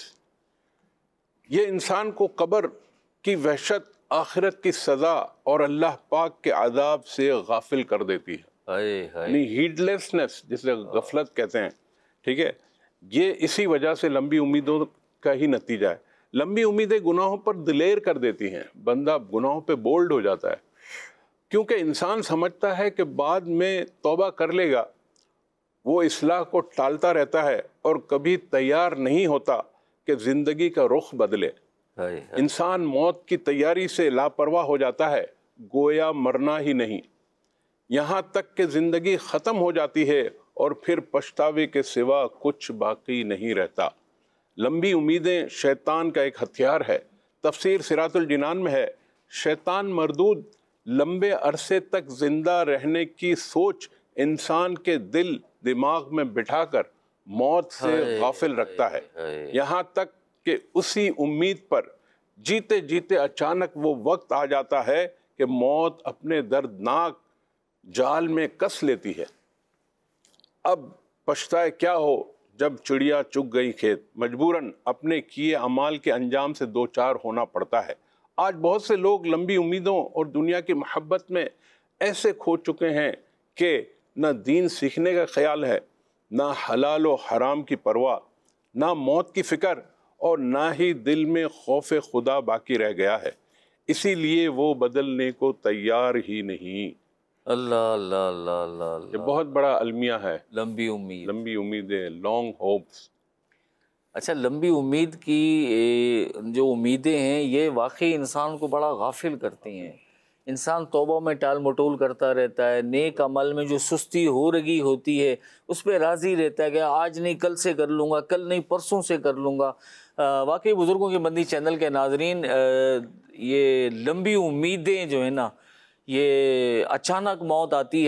یہ انسان کو قبر کی وحشت، آخرت کی سزا اور اللہ پاک کے عذاب سے غافل کر دیتی ہے۔ یعنی ہیڈ لیسنس جسے غفلت کہتے ہیں، ٹھیک ہے، یہ اسی وجہ سے لمبی امیدوں کا ہی نتیجہ ہے۔ لمبی امیدیں گناہوں پر دلیر کر دیتی ہیں، بندہ گناہوں پہ بولڈ ہو جاتا ہے، کیونکہ انسان سمجھتا ہے کہ بعد میں توبہ کر لے گا۔ وہ اصلاح کو ٹالتا رہتا ہے اور کبھی تیار نہیں ہوتا کہ زندگی کا رخ بدلے۔ انسان موت کی تیاری سے لاپرواہ ہو جاتا ہے، گویا مرنا ہی نہیں، یہاں تک کہ زندگی ختم ہو جاتی ہے اور پھر پچھتاوے کے سوا کچھ باقی نہیں رہتا۔ لمبی امیدیں شیطان کا ایک ہتھیار ہے۔ تفسیر صراط الجنان میں ہے، شیطان مردود لمبے عرصے تک زندہ رہنے کی سوچ انسان کے دل دماغ میں بٹھا کر موت سے غافل رکھتا ہے، یہاں تک کہ اسی امید پر جیتے جیتے اچانک وہ وقت آ جاتا ہے کہ موت اپنے دردناک جال میں کس لیتی ہے۔ اب پچھتائے کیا ہو جب چڑیا چگ گئی کھیت، مجبوراً اپنے کیے اعمال کے انجام سے دوچار ہونا پڑتا ہے۔ آج بہت سے لوگ لمبی امیدوں اور دنیا کی محبت میں ایسے کھو چکے ہیں کہ نہ دین سیکھنے کا خیال ہے، نہ حلال و حرام کی پرواہ، نہ موت کی فکر، اور نہ ہی دل میں خوف خدا باقی رہ گیا ہے۔ اسی لیے وہ بدلنے کو تیار ہی نہیں۔ اللہ اللہ اللہ اللہ، یہ بہت بڑا المیہ ہے، لمبی امید، لمبی امیدیں، لانگ ہوپس۔ اچھا، لمبی امید کی جو امیدیں ہیں یہ واقعی انسان کو بڑا غافل کرتی ہیں۔ انسان توبہ میں ٹال مٹول کرتا رہتا ہے، نیک عمل میں جو سستی ہو رہی ہوتی ہے اس پہ راضی رہتا ہے کہ آج نہیں کل سے کر لوں گا، کل نہیں پرسوں سے کر لوں گا۔ واقعی بزرگوں کی بندی چینل کے ناظرین، یہ لمبی امیدیں جو ہیں نا، یہ اچانک موت آتی ہے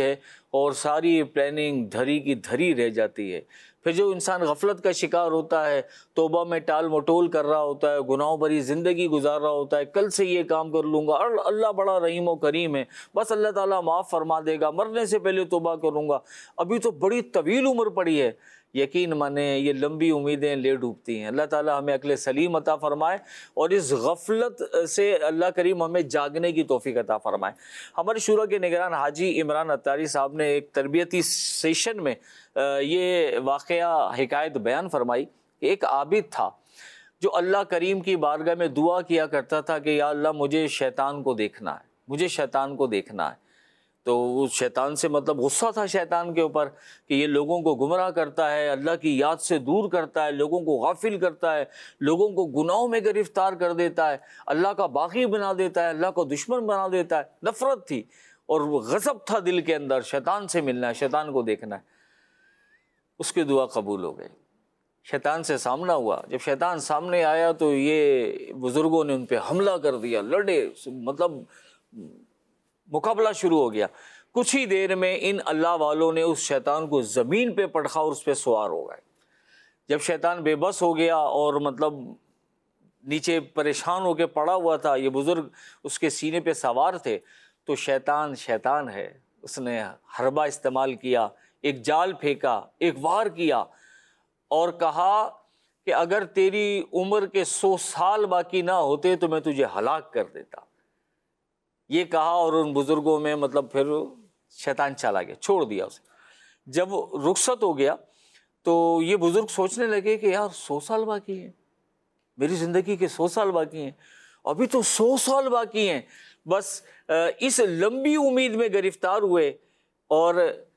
اور ساری پلاننگ دھری کی دھری رہ جاتی ہے۔ پھر جو انسان غفلت کا شکار ہوتا ہے، توبہ میں ٹال مٹول کر رہا ہوتا ہے، گناہوں بھری زندگی گزار رہا ہوتا ہے، کل سے یہ کام کر لوں گا، اور اللہ بڑا رحیم و کریم ہے، بس اللہ تعالیٰ معاف فرما دے گا، مرنے سے پہلے توبہ کروں گا، ابھی تو بڑی طویل عمر پڑی ہے۔ یقین مانیں یہ لمبی امیدیں لے ڈوبتی ہیں۔ اللہ تعالیٰ ہمیں عقل سلیم عطا فرمائے اور اس غفلت سے اللہ کریم ہمیں جاگنے کی توفیق عطا فرمائے۔ ہمارے شورا کے نگران حاجی عمران عطاری صاحب نے ایک تربیتی سیشن میں یہ واقعہ حکایت بیان فرمائی کہ ایک عابد تھا جو اللہ کریم کی بارگاہ میں دعا کیا کرتا تھا کہ یا اللہ مجھے شیطان کو دیکھنا ہے، مجھے شیطان کو دیکھنا ہے۔ تو اس شیطان سے مطلب غصہ تھا شیطان کے اوپر کہ یہ لوگوں کو گمراہ کرتا ہے، اللہ کی یاد سے دور کرتا ہے، لوگوں کو غافل کرتا ہے، لوگوں کو گناہوں میں گرفتار کر دیتا ہے، اللہ کا باغی بنا دیتا ہے، اللہ کو دشمن بنا دیتا ہے۔ نفرت تھی اور غضب تھا دل کے اندر، شیطان سے ملنا ہے، شیطان کو دیکھنا ہے۔ اس کی دعا قبول ہو گئی، شیطان سے سامنا ہوا۔ جب شیطان سامنے آیا تو یہ بزرگوں نے ان پہ حملہ کر دیا، لڑے، مطلب مقابلہ شروع ہو گیا۔ کچھ ہی دیر میں ان اللہ والوں نے اس شیطان کو زمین پہ پٹخا اور اس پہ سوار ہو گئے۔ جب شیطان بے بس ہو گیا اور مطلب نیچے پریشان ہو کے پڑا ہوا تھا، یہ بزرگ اس کے سینے پہ سوار تھے، تو شیطان شیطان ہے، اس نے حربہ استعمال کیا، ایک جال پھینکا، ایک وار کیا اور کہا کہ اگر تیری عمر کے 100 سال باقی نہ ہوتے تو میں تجھے ہلاک کر دیتا۔ یہ کہا اور ان بزرگوں میں مطلب پھر شیطان چلا گیا، چھوڑ دیا اسے۔ جب رخصت ہو گیا تو یہ بزرگ سوچنے لگے کہ یار 100 سال باقی ہیں، میری زندگی کے 100 سال باقی ہیں، ابھی تو 100 سال باقی ہیں۔ بس اس لمبی امید میں گرفتار ہوئے اور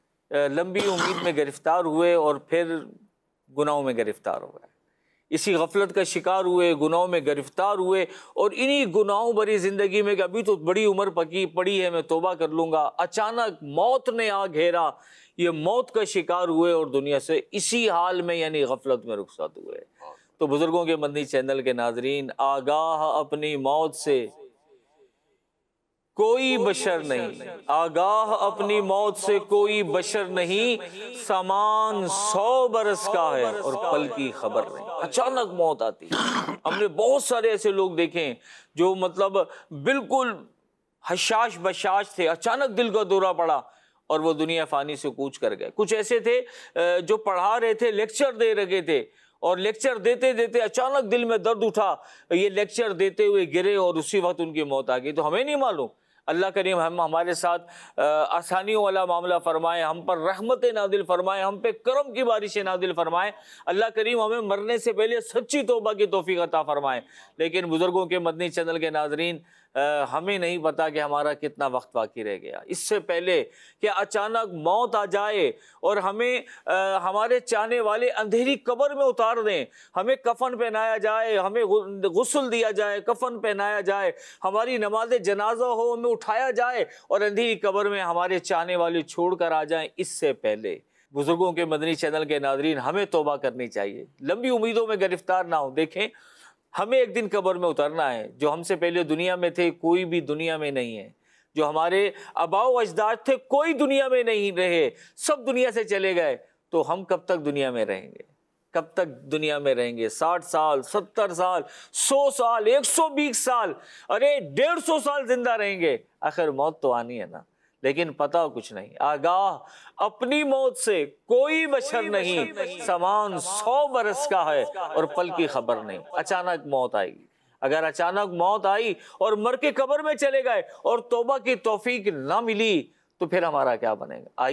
پھر گناہوں میں گرفتار ہو گئے، اسی غفلت کا شکار ہوئے، گناہوں میں گرفتار ہوئے، اور انہی گناہوں بھری زندگی میں کہ ابھی تو بڑی عمر پڑی ہے، میں توبہ کر لوں گا، اچانک موت نے آ گھیرا، یہ موت کا شکار ہوئے اور دنیا سے اسی حال میں یعنی غفلت میں رخصت ہوئے۔ تو بزرگوں کے مدنی چینل کے ناظرین، آگاہ اپنی موت سے کوئی بشر نہیں، آگاہ اپنی موت سے کوئی بشر نہیں، سامان 100 برس کا ہے اور پل کی خبر نہیں۔ اچانک موت آتی ہے۔ ہم نے بہت سارے ایسے لوگ دیکھے جو مطلب بالکل حشاش بشاش تھے، اچانک دل کا دورہ پڑا اور وہ دنیا فانی سے کوچ کر گئے۔ کچھ ایسے تھے جو پڑھا رہے تھے، لیکچر دے رہے تھے، اور لیکچر دیتے دیتے اچانک دل میں درد اٹھا، یہ لیکچر دیتے ہوئے گرے اور اسی وقت ان کی موت آ گئی۔ تو ہمیں نہیں معلوم، اللہ کریم ہمارے ساتھ آسانیوں والا معاملہ فرمائے، ہم پر رحمت نازل فرمائے، ہم پہ کرم کی بارشیں نازل فرمائے۔ اللہ کریم ہمیں مرنے سے پہلے سچی توبہ کی توفیق عطا فرمائے۔ لیکن بزرگوں کے مدنی چینل کے ناظرین، ہمیں نہیں پتا کہ ہمارا کتنا وقت باقی رہ گیا۔ اس سے پہلے کہ اچانک موت آ جائے اور ہمیں ہمارے چاہنے والے اندھیری قبر میں اتار دیں، ہمیں کفن پہنایا جائے، ہمیں غسل دیا جائے، کفن پہنایا جائے، ہماری نماز جنازہ ہو، ہمیں اٹھایا جائے اور اندھیری قبر میں ہمارے چاہنے والے چھوڑ کر آ جائیں، اس سے پہلے بزرگوں کے مدنی چینل کے ناظرین ہمیں توبہ کرنی چاہیے، لمبی امیدوں میں گرفتار نہ ہو۔ دیکھیں، ہمیں ایک دن قبر میں اترنا ہے۔ جو ہم سے پہلے دنیا میں تھے کوئی بھی دنیا میں نہیں ہے، جو ہمارے آباء و اجداد تھے کوئی دنیا میں نہیں رہے، سب دنیا سے چلے گئے۔ تو ہم کب تک دنیا میں رہیں گے؟ کب تک دنیا میں رہیں گے؟ 60 سال، 70 سال، 100 سال، 120 سال، ارے 150 سال زندہ رہیں گے؟ آخر موت تو آنی ہے نا، لیکن پتا کچھ نہیں۔ آگاہ اپنی موت سے کوئی بشر نہیں، سامان 100 برس کا ہے اور پل کی خبر نہیں۔ اچانک موت آئے گی۔ اگر اچانک موت آئی اور مر کے قبر میں چلے گئے اور توبہ کی توفیق نہ ملی تو پھر ہمارا کیا بنے گا؟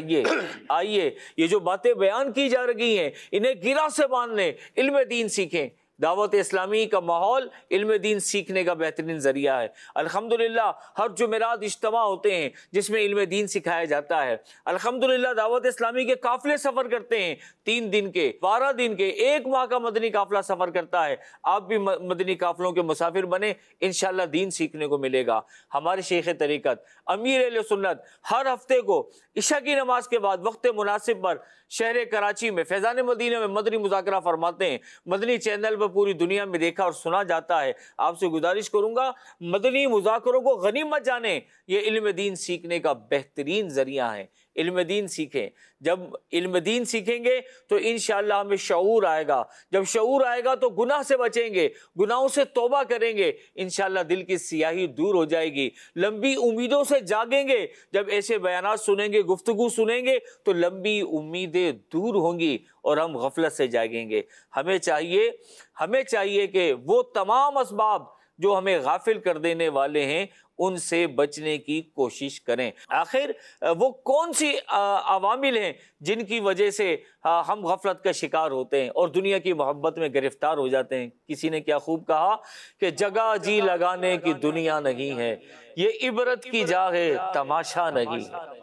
آئیے یہ جو باتیں بیان کی جا رہی ہیں انہیں گرہ سے باندھ لیں، علم دین سیکھیں۔ دعوت اسلامی کا ماحول علم دین سیکھنے کا بہترین ذریعہ ہے۔ الحمدللہ ہر جمعرات اجتماع ہوتے ہیں جس میں علم دین سکھایا جاتا ہے۔ الحمدللہ دعوت اسلامی کے قافلے سفر کرتے ہیں، 3 دن کے، 12 دن کے، 1 ماہ کا مدنی قافلہ سفر کرتا ہے۔ آپ بھی مدنی قافلوں کے مسافر بنیں، انشاءاللہ دین سیکھنے کو ملے گا۔ ہمارے شیخ طریقت امیر اہل سنت ہر ہفتے کو عشاء کی نماز کے بعد وقت مناسب پر شہر کراچی میں فیضان مدینہ میں مدنی مذاکرہ فرماتے ہیں۔ مدنی چینل پر پوری دنیا میں دیکھا اور سنا جاتا ہے۔ آپ سے گزارش کروں گا مدنی مذاکروں کو غنیمت جانیں، یہ علم دین سیکھنے کا بہترین ذریعہ ہے۔ علم دین سیکھیں. جب علم دین سیکھیں گے تو انشاءاللہ ہمیں شعور آئے گا. جب شعور آئے گا تو گناہ سے بچیں گے, گناہوں سے توبہ کریں گے, انشاءاللہ دل کی سیاہی دور ہو جائے گی. لمبی امیدوں سے جاگیں گے. جب ایسے بیانات سنیں گے, گفتگو سنیں گے تو لمبی امیدیں دور ہوں گی اور ہم غفلت سے جاگیں گے. ہمیں چاہیے کہ وہ تمام اسباب جو ہمیں غافل کر دینے والے ہیں ان سے بچنے کی کوشش کریں. آخر وہ کون سی عوامل ہیں جن کی وجہ سے ہم غفلت کا شکار ہوتے ہیں اور دنیا کی محبت میں گرفتار ہو جاتے ہیں؟ کسی نے کیا خوب کہا کہ جگہ جی لگانے کی دنیا نہیں ہے, یہ عبرت کی جا ہے تماشا نہیں.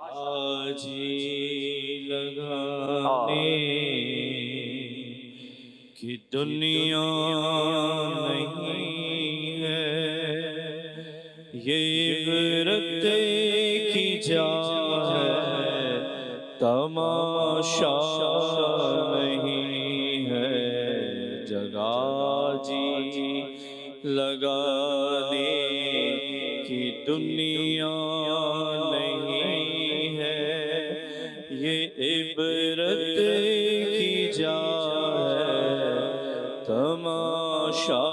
جی لگانے کی دنیا نہیں ہے, یہ عبرت کی جا ہے تماشا نہیں ہے. جگہ جی لگانے کی دنیا نہیں ہے, یہ عبرت کی جا ہے تماشا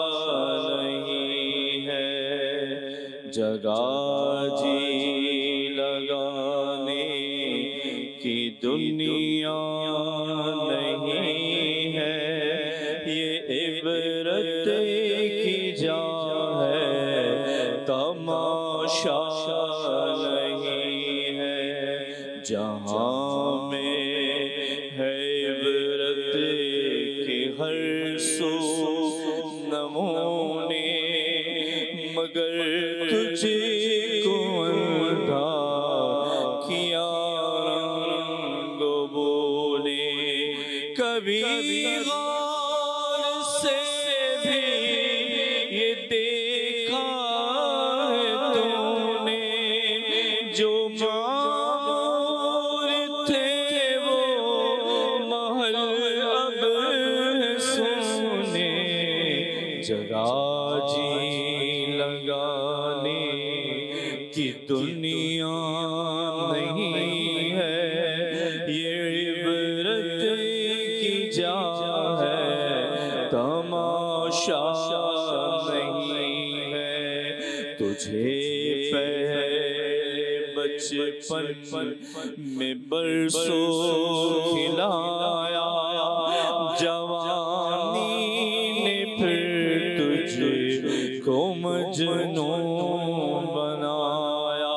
نہیں ہے. جگہ جی لگانے کی دنیا نہیں ہے, یہ عبرت کی جا ہے تماشا نہیں ہے. جہاں میں ہے عبرت کے ہر سو نمونے, مگر تجھے کو اندھا کیا رنگ بولے. کبھی غور سے بھی یہ دیکھا ہے تو نے, جو معمور تھے وہ محل اب سونے. جگہ جی لگانے کی دنیا نہیں ہے, یہ عبرت کی جا ہے تماشا نہیں ہے. تجھے پہلے بچپن میں برسوں کھلایا, جوانی نے پھر تجھے کو مجنون بنایا.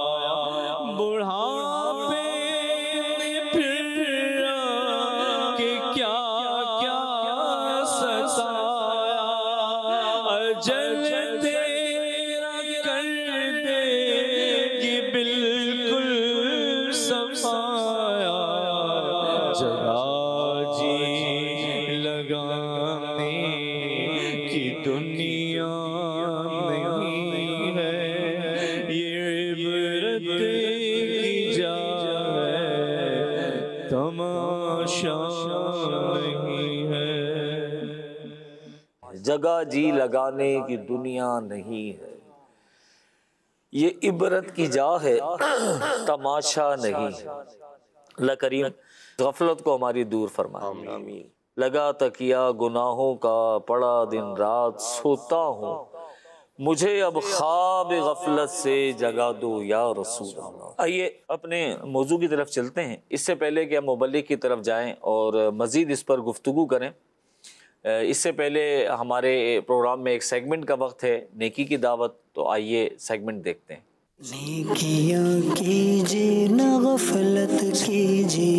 بڑھاپے نے پھر کہ کیا کیا ستایا, اجل تیرا کر دے کہ بالکل سفایا. جگہ جی لگانے کی دنیا نہیں ہے, یہ عبرت کی جا ہے تماشا نہیں ہے. جگہ جی لگانے کی دنیا نہیں ہے, یہ عبرت کی جا ہے تماشا نہیں ہے. اللہ کریم غفلت کو ہماری دور فرمائے. آمین. لگا تکیا گناہوں کا, پڑا دن رات سوتا ہوں, مجھے اب خواب غفلت سے جگا دو یا رسول اللہ. آئیے اپنے موضوع کی طرف چلتے ہیں. اس سے پہلے کہ ہم مبلغ کی طرف جائیں اور مزید اس پر گفتگو کریں, اس سے پہلے ہمارے پروگرام میں ایک سیگمنٹ کا وقت ہے, نیکی کی دعوت. تو آئیے سیگمنٹ دیکھتے ہیں. نیکیاں کیجیے نہ غفلت کیجیے,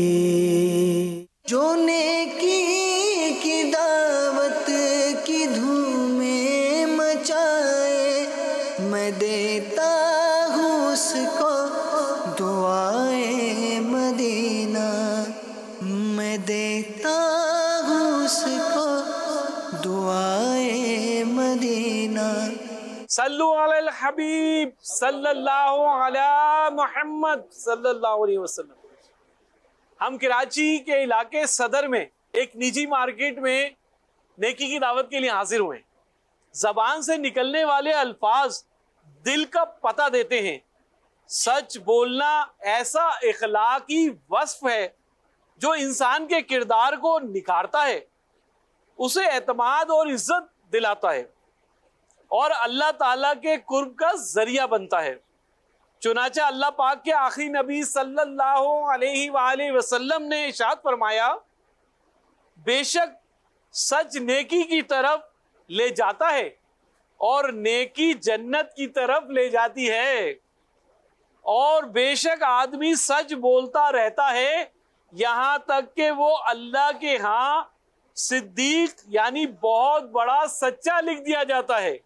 جو نیکی کی دعوت کی دھومیں مچائے, میں دیتا ہوں اس کو دعائے مدینہ, میں دیتا ہوں اس کو دعائے مدینہ. صلو علی الحبیب صلی اللہ علی محمد صلی اللہ علیہ وسلم. ہم کراچی کے علاقے صدر میں ایک نجی مارکیٹ میں نیکی کی دعوت کے لیے حاضر ہوئے. زبان سے نکلنے والے الفاظ دل کا پتہ دیتے ہیں سچ بولنا ایسا اخلاقی وصف ہے جو انسان کے کردار کو نکھارتا ہے، اسے اعتماد اور عزت دلاتا ہے اور اللہ تعالیٰ کے قرب کا ذریعہ بنتا ہے۔ چنانچہ اللہ پاک کے آخری نبی صلی اللہ علیہ وآلہ وسلم نے ارشاد فرمایا، بے شک سچ نیکی کی طرف لے جاتا ہے اور نیکی جنت کی طرف لے جاتی ہے، اور بے شک آدمی سچ بولتا رہتا ہے یہاں تک کہ وہ اللہ کے ہاں صدیق یعنی بہت بڑا سچا لکھ دیا جاتا ہے،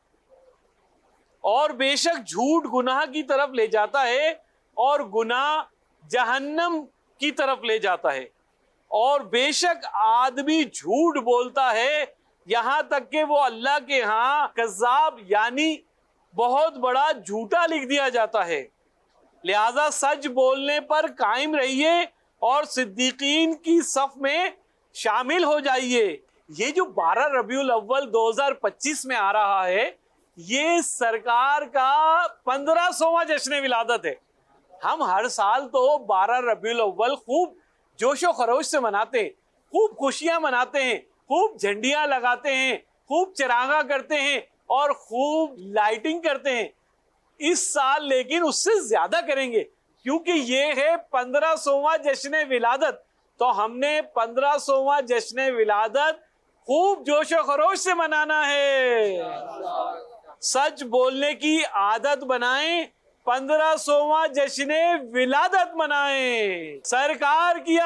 اور بے شک جھوٹ گناہ کی طرف لے جاتا ہے اور گناہ جہنم کی طرف لے جاتا ہے، اور بے شک آدمی جھوٹ بولتا ہے یہاں تک کہ وہ اللہ کے ہاں کذاب یعنی بہت بڑا جھوٹا لکھ دیا جاتا ہے۔ لہذا سچ بولنے پر قائم رہیے اور صدیقین کی صف میں شامل ہو جائیے۔ یہ جو 12 ربیع الاول 2025 میں آ رہا ہے، یہ سرکار کا 1500واں جشن ولادت ہے۔ ہم ہر سال تو 12 ربیع الاول خوب جوش و خروش سے مناتے ہیں، خوب خوشیاں مناتے ہیں، خوب جھنڈیاں لگاتے ہیں، خوب چراغاں کرتے ہیں اور خوب لائٹنگ کرتے ہیں۔ اس سال لیکن اس سے زیادہ کریں گے، کیونکہ یہ ہے 1500واں جشن ولادت، تو ہم نے 1500واں جشن ولادت خوب جوش و خروش سے منانا ہے۔ سچ بولنے کی عادت بنائیں، 1500واں جشن ولادت منائیں۔ سرکار کی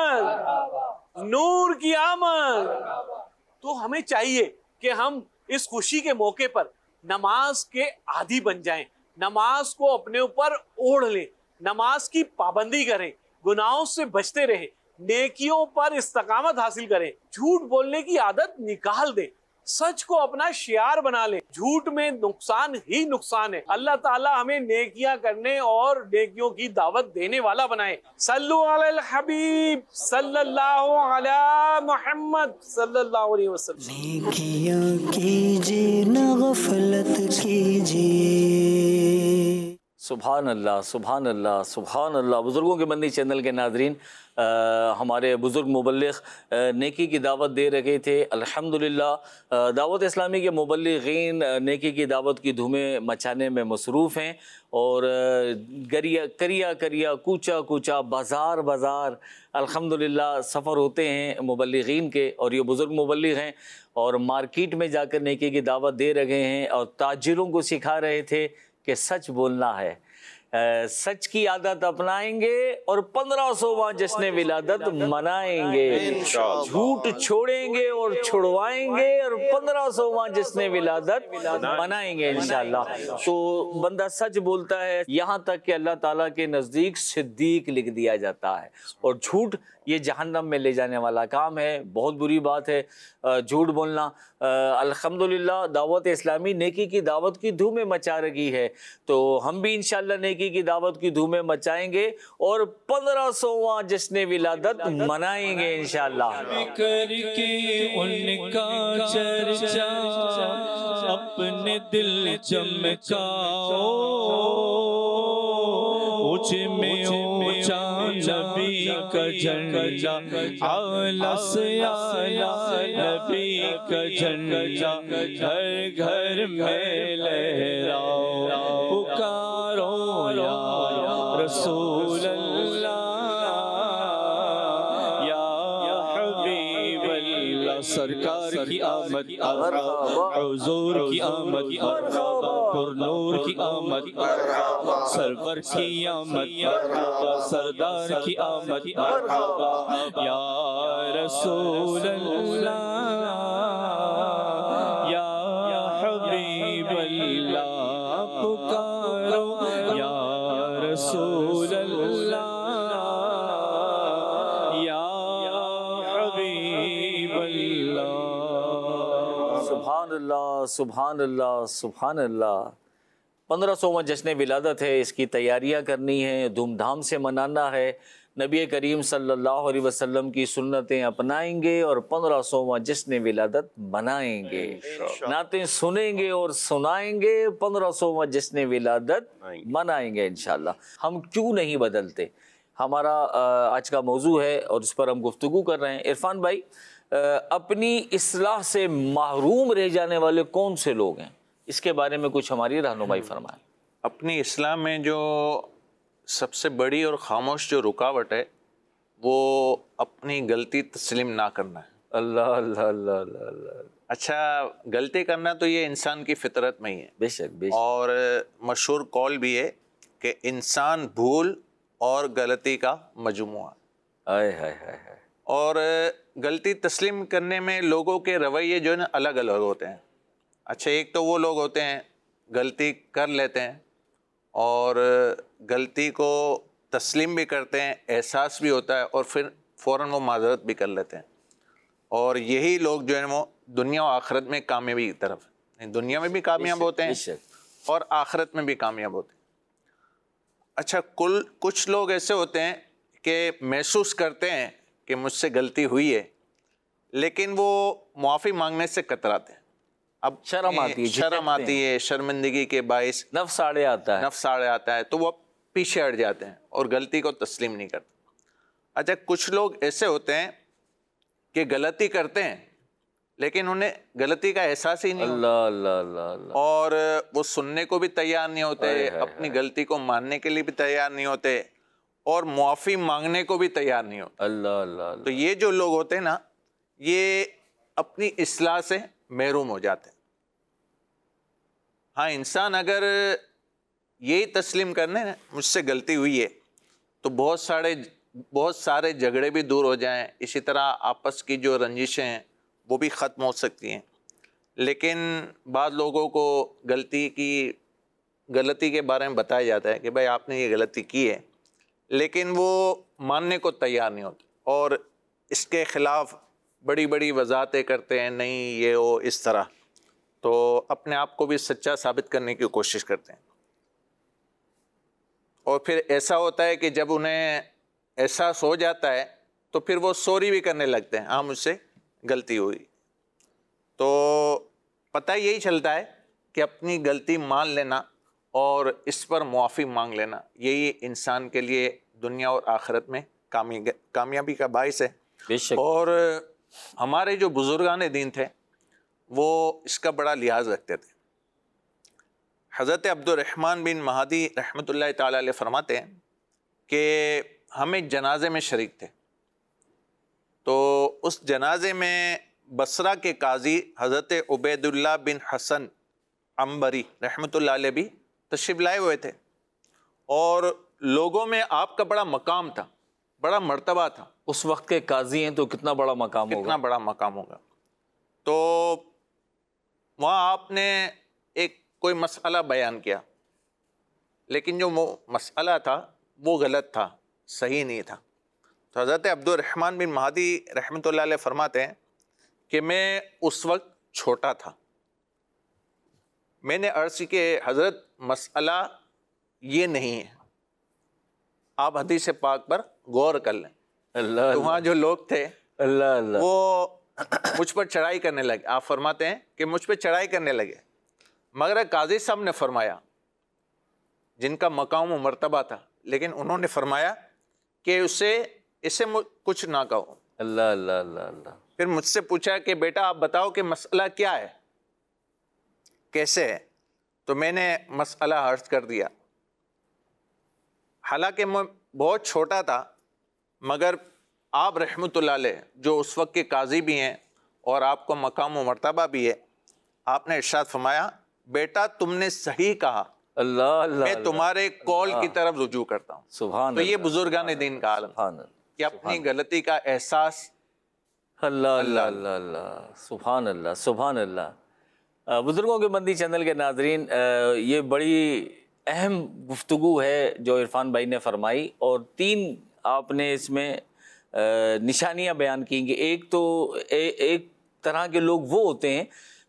آمد، نور کی آمد۔ تو ہمیں چاہیے کہ ہم اس خوشی کے موقع پر نماز کے عادی بن جائیں، نماز کو اپنے اوپر اوڑھ لیں، نماز کی پابندی کریں، گناہوں سے بچتے رہیں، نیکیوں پر استقامت حاصل کریں، جھوٹ بولنے کی عادت نکال دیں، سچ کو اپنا شعار بنا لیں۔ جھوٹ میں نقصان ہی نقصان ہے۔ اللہ تعالیٰ ہمیں نیکیاں کرنے اور نیکیوں کی دعوت دینے والا بنائے۔ صلو علی الحبیب صلی اللہ علی محمد صلی اللہ علیہ وسلم۔ نیکیاں کیجیے نہ غفلت کیجیے۔ سبحان اللہ، سبحان اللہ، سبحان اللہ۔ بزرگوں کے بندی چینل کے ناظرین، ہمارے بزرگ مبلغ نیکی کی دعوت دے رہے تھے۔ الحمدللہ دعوت اسلامی کے مبلغین نیکی کی دعوت کی دھومیں مچانے میں مصروف ہیں، اور کریا کوچا کوچا بازار بازار الحمدللہ سفر ہوتے ہیں مبلغین کے، اور یہ بزرگ مبلغ ہیں اور مارکیٹ میں جا کر نیکی کی دعوت دے رہے ہیں اور تاجروں کو سکھا رہے تھے کہ سچ بولنا ہے، سچ کی عادت اپنائیں گے اور 1500واں جشن ولادت منائیں گے، جھوٹ چھوڑیں گے اور چھڑوائیں گے اور 1500واں جشن ولادت منائیں گے انشاءاللہ۔ تو بندہ سچ بولتا ہے یہاں تک کہ اللہ تعالیٰ کے نزدیک صدیق لکھ دیا جاتا ہے، اور جھوٹ یہ جہنم میں لے جانے والا کام ہے، بہت بری بات ہے جھوٹ بولنا۔ الحمدللہ دعوت اسلامی نیکی کی دعوت کی دھومیں مچا رہی ہے، تو ہم بھی انشاءاللہ نیکی کی دعوت کی دھومیں مچائیں گے اور 1500واں جشن ولادت منائیں گے انشاءاللہ۔ کر کے ان کا چرچا اپنے دل چمکاؤ، اونچ میں اونچا نبی کا جھنڈا، اعلیٰ سے اعلیٰ نبی کا جھنڈا گھر گھر میں لہراؤ، پکارو یا رسول اللہ یا حبیب اللہ۔ سرکار کی آمد حضور کی آمد، پر نور کی آمد، سرور کی آمد، سردار کی آمد، یا رسول اللہ یا حبیب اللہ، پکارو یا رسول اللہ یا حبیب اللہ۔ سبحان اللہ، سبحان اللہ، سبحان اللہ۔ 1500واں جشن ولادت ہے، اس کی تیاریاں کرنی ہے، دھوم دھام سے منانا ہے، نبی کریم صلی اللہ علیہ وسلم کی سنتیں اپنائیں گے اور 1500واں جشن ولادت منائیں گے، نعتیں سنیں گے اور سنائیں گے، 1500واں جشن ولادت منائیں گے انشاءاللہ۔ ہم کیوں نہیں بدلتے، ہمارا آج کا موضوع ہے اور اس پر ہم گفتگو کر رہے ہیں۔ عرفان بھائی، اپنی اصلاح سے محروم رہ جانے والے کون سے لوگ ہیں، اس کے بارے میں کچھ ہماری رہنمائی فرمائیں۔ اپنی اصلاح میں جو سب سے بڑی اور خاموش جو رکاوٹ ہے وہ اپنی غلطی تسلیم نہ کرنا ہے۔ اللہ اللہ اللہ اللہ اللہ۔ اچھا، غلطی کرنا تو یہ انسان کی فطرت میں ہی ہے، بے شک بے شک۔ اور مشہور قول بھی ہے کہ انسان بھول اور غلطی کا مجموعہ۔ ہائے ہائے ہائے ہائے۔ اور غلطی تسلیم کرنے میں لوگوں کے رویے جو ہے نا الگ الگ ہوتے ہیں۔ اچھا، ایک تو وہ لوگ ہوتے ہیں غلطی کر لیتے ہیں اور غلطی کو تسلیم بھی کرتے ہیں، احساس بھی ہوتا ہے، اور پھر فوراً وہ معذرت بھی کر لیتے ہیں، اور یہی لوگ جو ہیں وہ دنیا و آخرت میں کامیابی کی طرف، دنیا میں بھی کامیاب ہوتے ہیں اور آخرت میں بھی کامیاب ہوتے ہیں۔ اچھا، کچھ لوگ ایسے ہوتے ہیں کہ محسوس کرتے ہیں کہ مجھ سے غلطی ہوئی ہے، لیکن وہ معافی مانگنے سے کتراتے ہیں۔ اب شرم آتی ہے، شرمندگی کے باعث نفس آڑے آتا ہے تو وہ پیچھے ہٹ جاتے ہیں اور غلطی کو تسلیم نہیں کرتے۔ اچھا، کچھ لوگ ایسے ہوتے ہیں کہ غلطی کرتے ہیں لیکن انہیں غلطی کا احساس ہی نہیں ہوتا، اللہ اللہ اللہ، اور وہ سننے کو بھی تیار نہیں ہوتے، اپنی غلطی کو ماننے کے لیے بھی تیار نہیں ہوتے، اور معافی مانگنے کو بھی تیار نہیں ہوتے۔ اللہ اللہ۔ تو یہ جو لوگ ہوتے ہیں نا، یہ اپنی اصلاح سے محروم ہو جاتے ہیں۔ ہاں، انسان اگر یہی تسلیم کرنے نا مجھ سے غلطی ہوئی ہے تو بہت سارے جھگڑے بھی دور ہو جائیں، اسی طرح آپس کی جو رنجشیں ہیں وہ بھی ختم ہو سکتی ہیں۔ لیکن بعض لوگوں کو غلطی کے بارے میں بتایا جاتا ہے کہ بھائی آپ نے یہ غلطی کی ہے، لیکن وہ ماننے کو تیار نہیں ہوتے اور اس کے خلاف بڑی بڑی وضاحتیں کرتے ہیں، نہیں یہ ہو اس طرح، تو اپنے آپ کو بھی سچا ثابت کرنے کی کوشش کرتے ہیں۔ اور پھر ایسا ہوتا ہے کہ جب انہیں احساس ہو جاتا ہے تو پھر وہ سوری بھی کرنے لگتے ہیں، ہاں مجھ سے غلطی ہوئی۔ تو پتہ یہی چلتا ہے کہ اپنی غلطی مان لینا اور اس پر معافی مانگ لینا، یہی انسان کے لیے دنیا اور آخرت میں کامیابی کا باعث ہے۔ بے شک۔ اور ہمارے جو بزرگان دین تھے وہ اس کا بڑا لحاظ رکھتے تھے۔ حضرت عبد الرحمن بن مہدی رحمۃ اللہ تعالی علیہ فرماتے ہیں کہ ہم ایک جنازے میں شریک تھے، تو اس جنازے میں بصرہ کے قاضی حضرت عبید اللہ بن حسن عنبری رحمۃ اللہ علیہ بھی تشریف لائے ہوئے تھے، اور لوگوں میں آپ کا بڑا مقام تھا، بڑا مرتبہ تھا۔ اس وقت کے قاضی ہیں تو کتنا بڑا مقام ہوگا، کتنا بڑا مقام ہوگا۔ تو وہاں آپ نے کوئی مسئلہ بیان کیا، لیکن جو مسئلہ تھا وہ غلط تھا، صحیح نہیں تھا۔ تو حضرت عبد الرحمن بن مہدی رحمۃ اللہ علیہ فرماتے ہیں کہ میں اس وقت چھوٹا تھا، میں نے عرض کی کہ حضرت مسئلہ یہ نہیں ہے، آپ حدیث پاک پر غور کر لیں۔ اللہ، تو وہاں جو لوگ تھے اللہ اللہ، وہ مجھ پر چڑھائی کرنے لگے۔ آپ فرماتے ہیں کہ مجھ پہ چڑھائی کرنے لگے، مگر قاضی صاحب نے فرمایا، جن کا مقام و مرتبہ تھا، لیکن انہوں نے فرمایا کہ اسے کچھ نہ کہو۔ اللہ اللہ اللہ اللہ۔ پھر مجھ سے پوچھا کہ بیٹا آپ بتاؤ کہ مسئلہ کیا ہے، کیسے ہے؟ تو میں نے مسئلہ عرض کر دیا۔ حالانکہ میں بہت چھوٹا تھا، مگر آپ رحمۃ اللہ علیہ جو اس وقت کے قاضی بھی ہیں اور آپ کو مقام و مرتبہ بھی ہے، آپ نے ارشاد فرمایا بیٹا تم نے صحیح کہا، اللہ اللہ، میں تمہارے قول کی طرف رجوع کرتا ہوں۔ سبحان تو یہ اللہ، بزرگان دین کا عالم سبحان اللہ، کہ اپنی غلطی کا احساس۔ اللہ اللہ اللہ اللہ، سبحان اللہ سبحان اللہ۔ بزرگوں کے بندی چینل کے ناظرین، یہ بڑی اہم گفتگو ہے جو عرفان بھائی نے فرمائی، اور 3 آپ نے اس میں نشانیاں بیان کی کہ ایک تو ایک طرح کے لوگ وہ ہوتے ہیں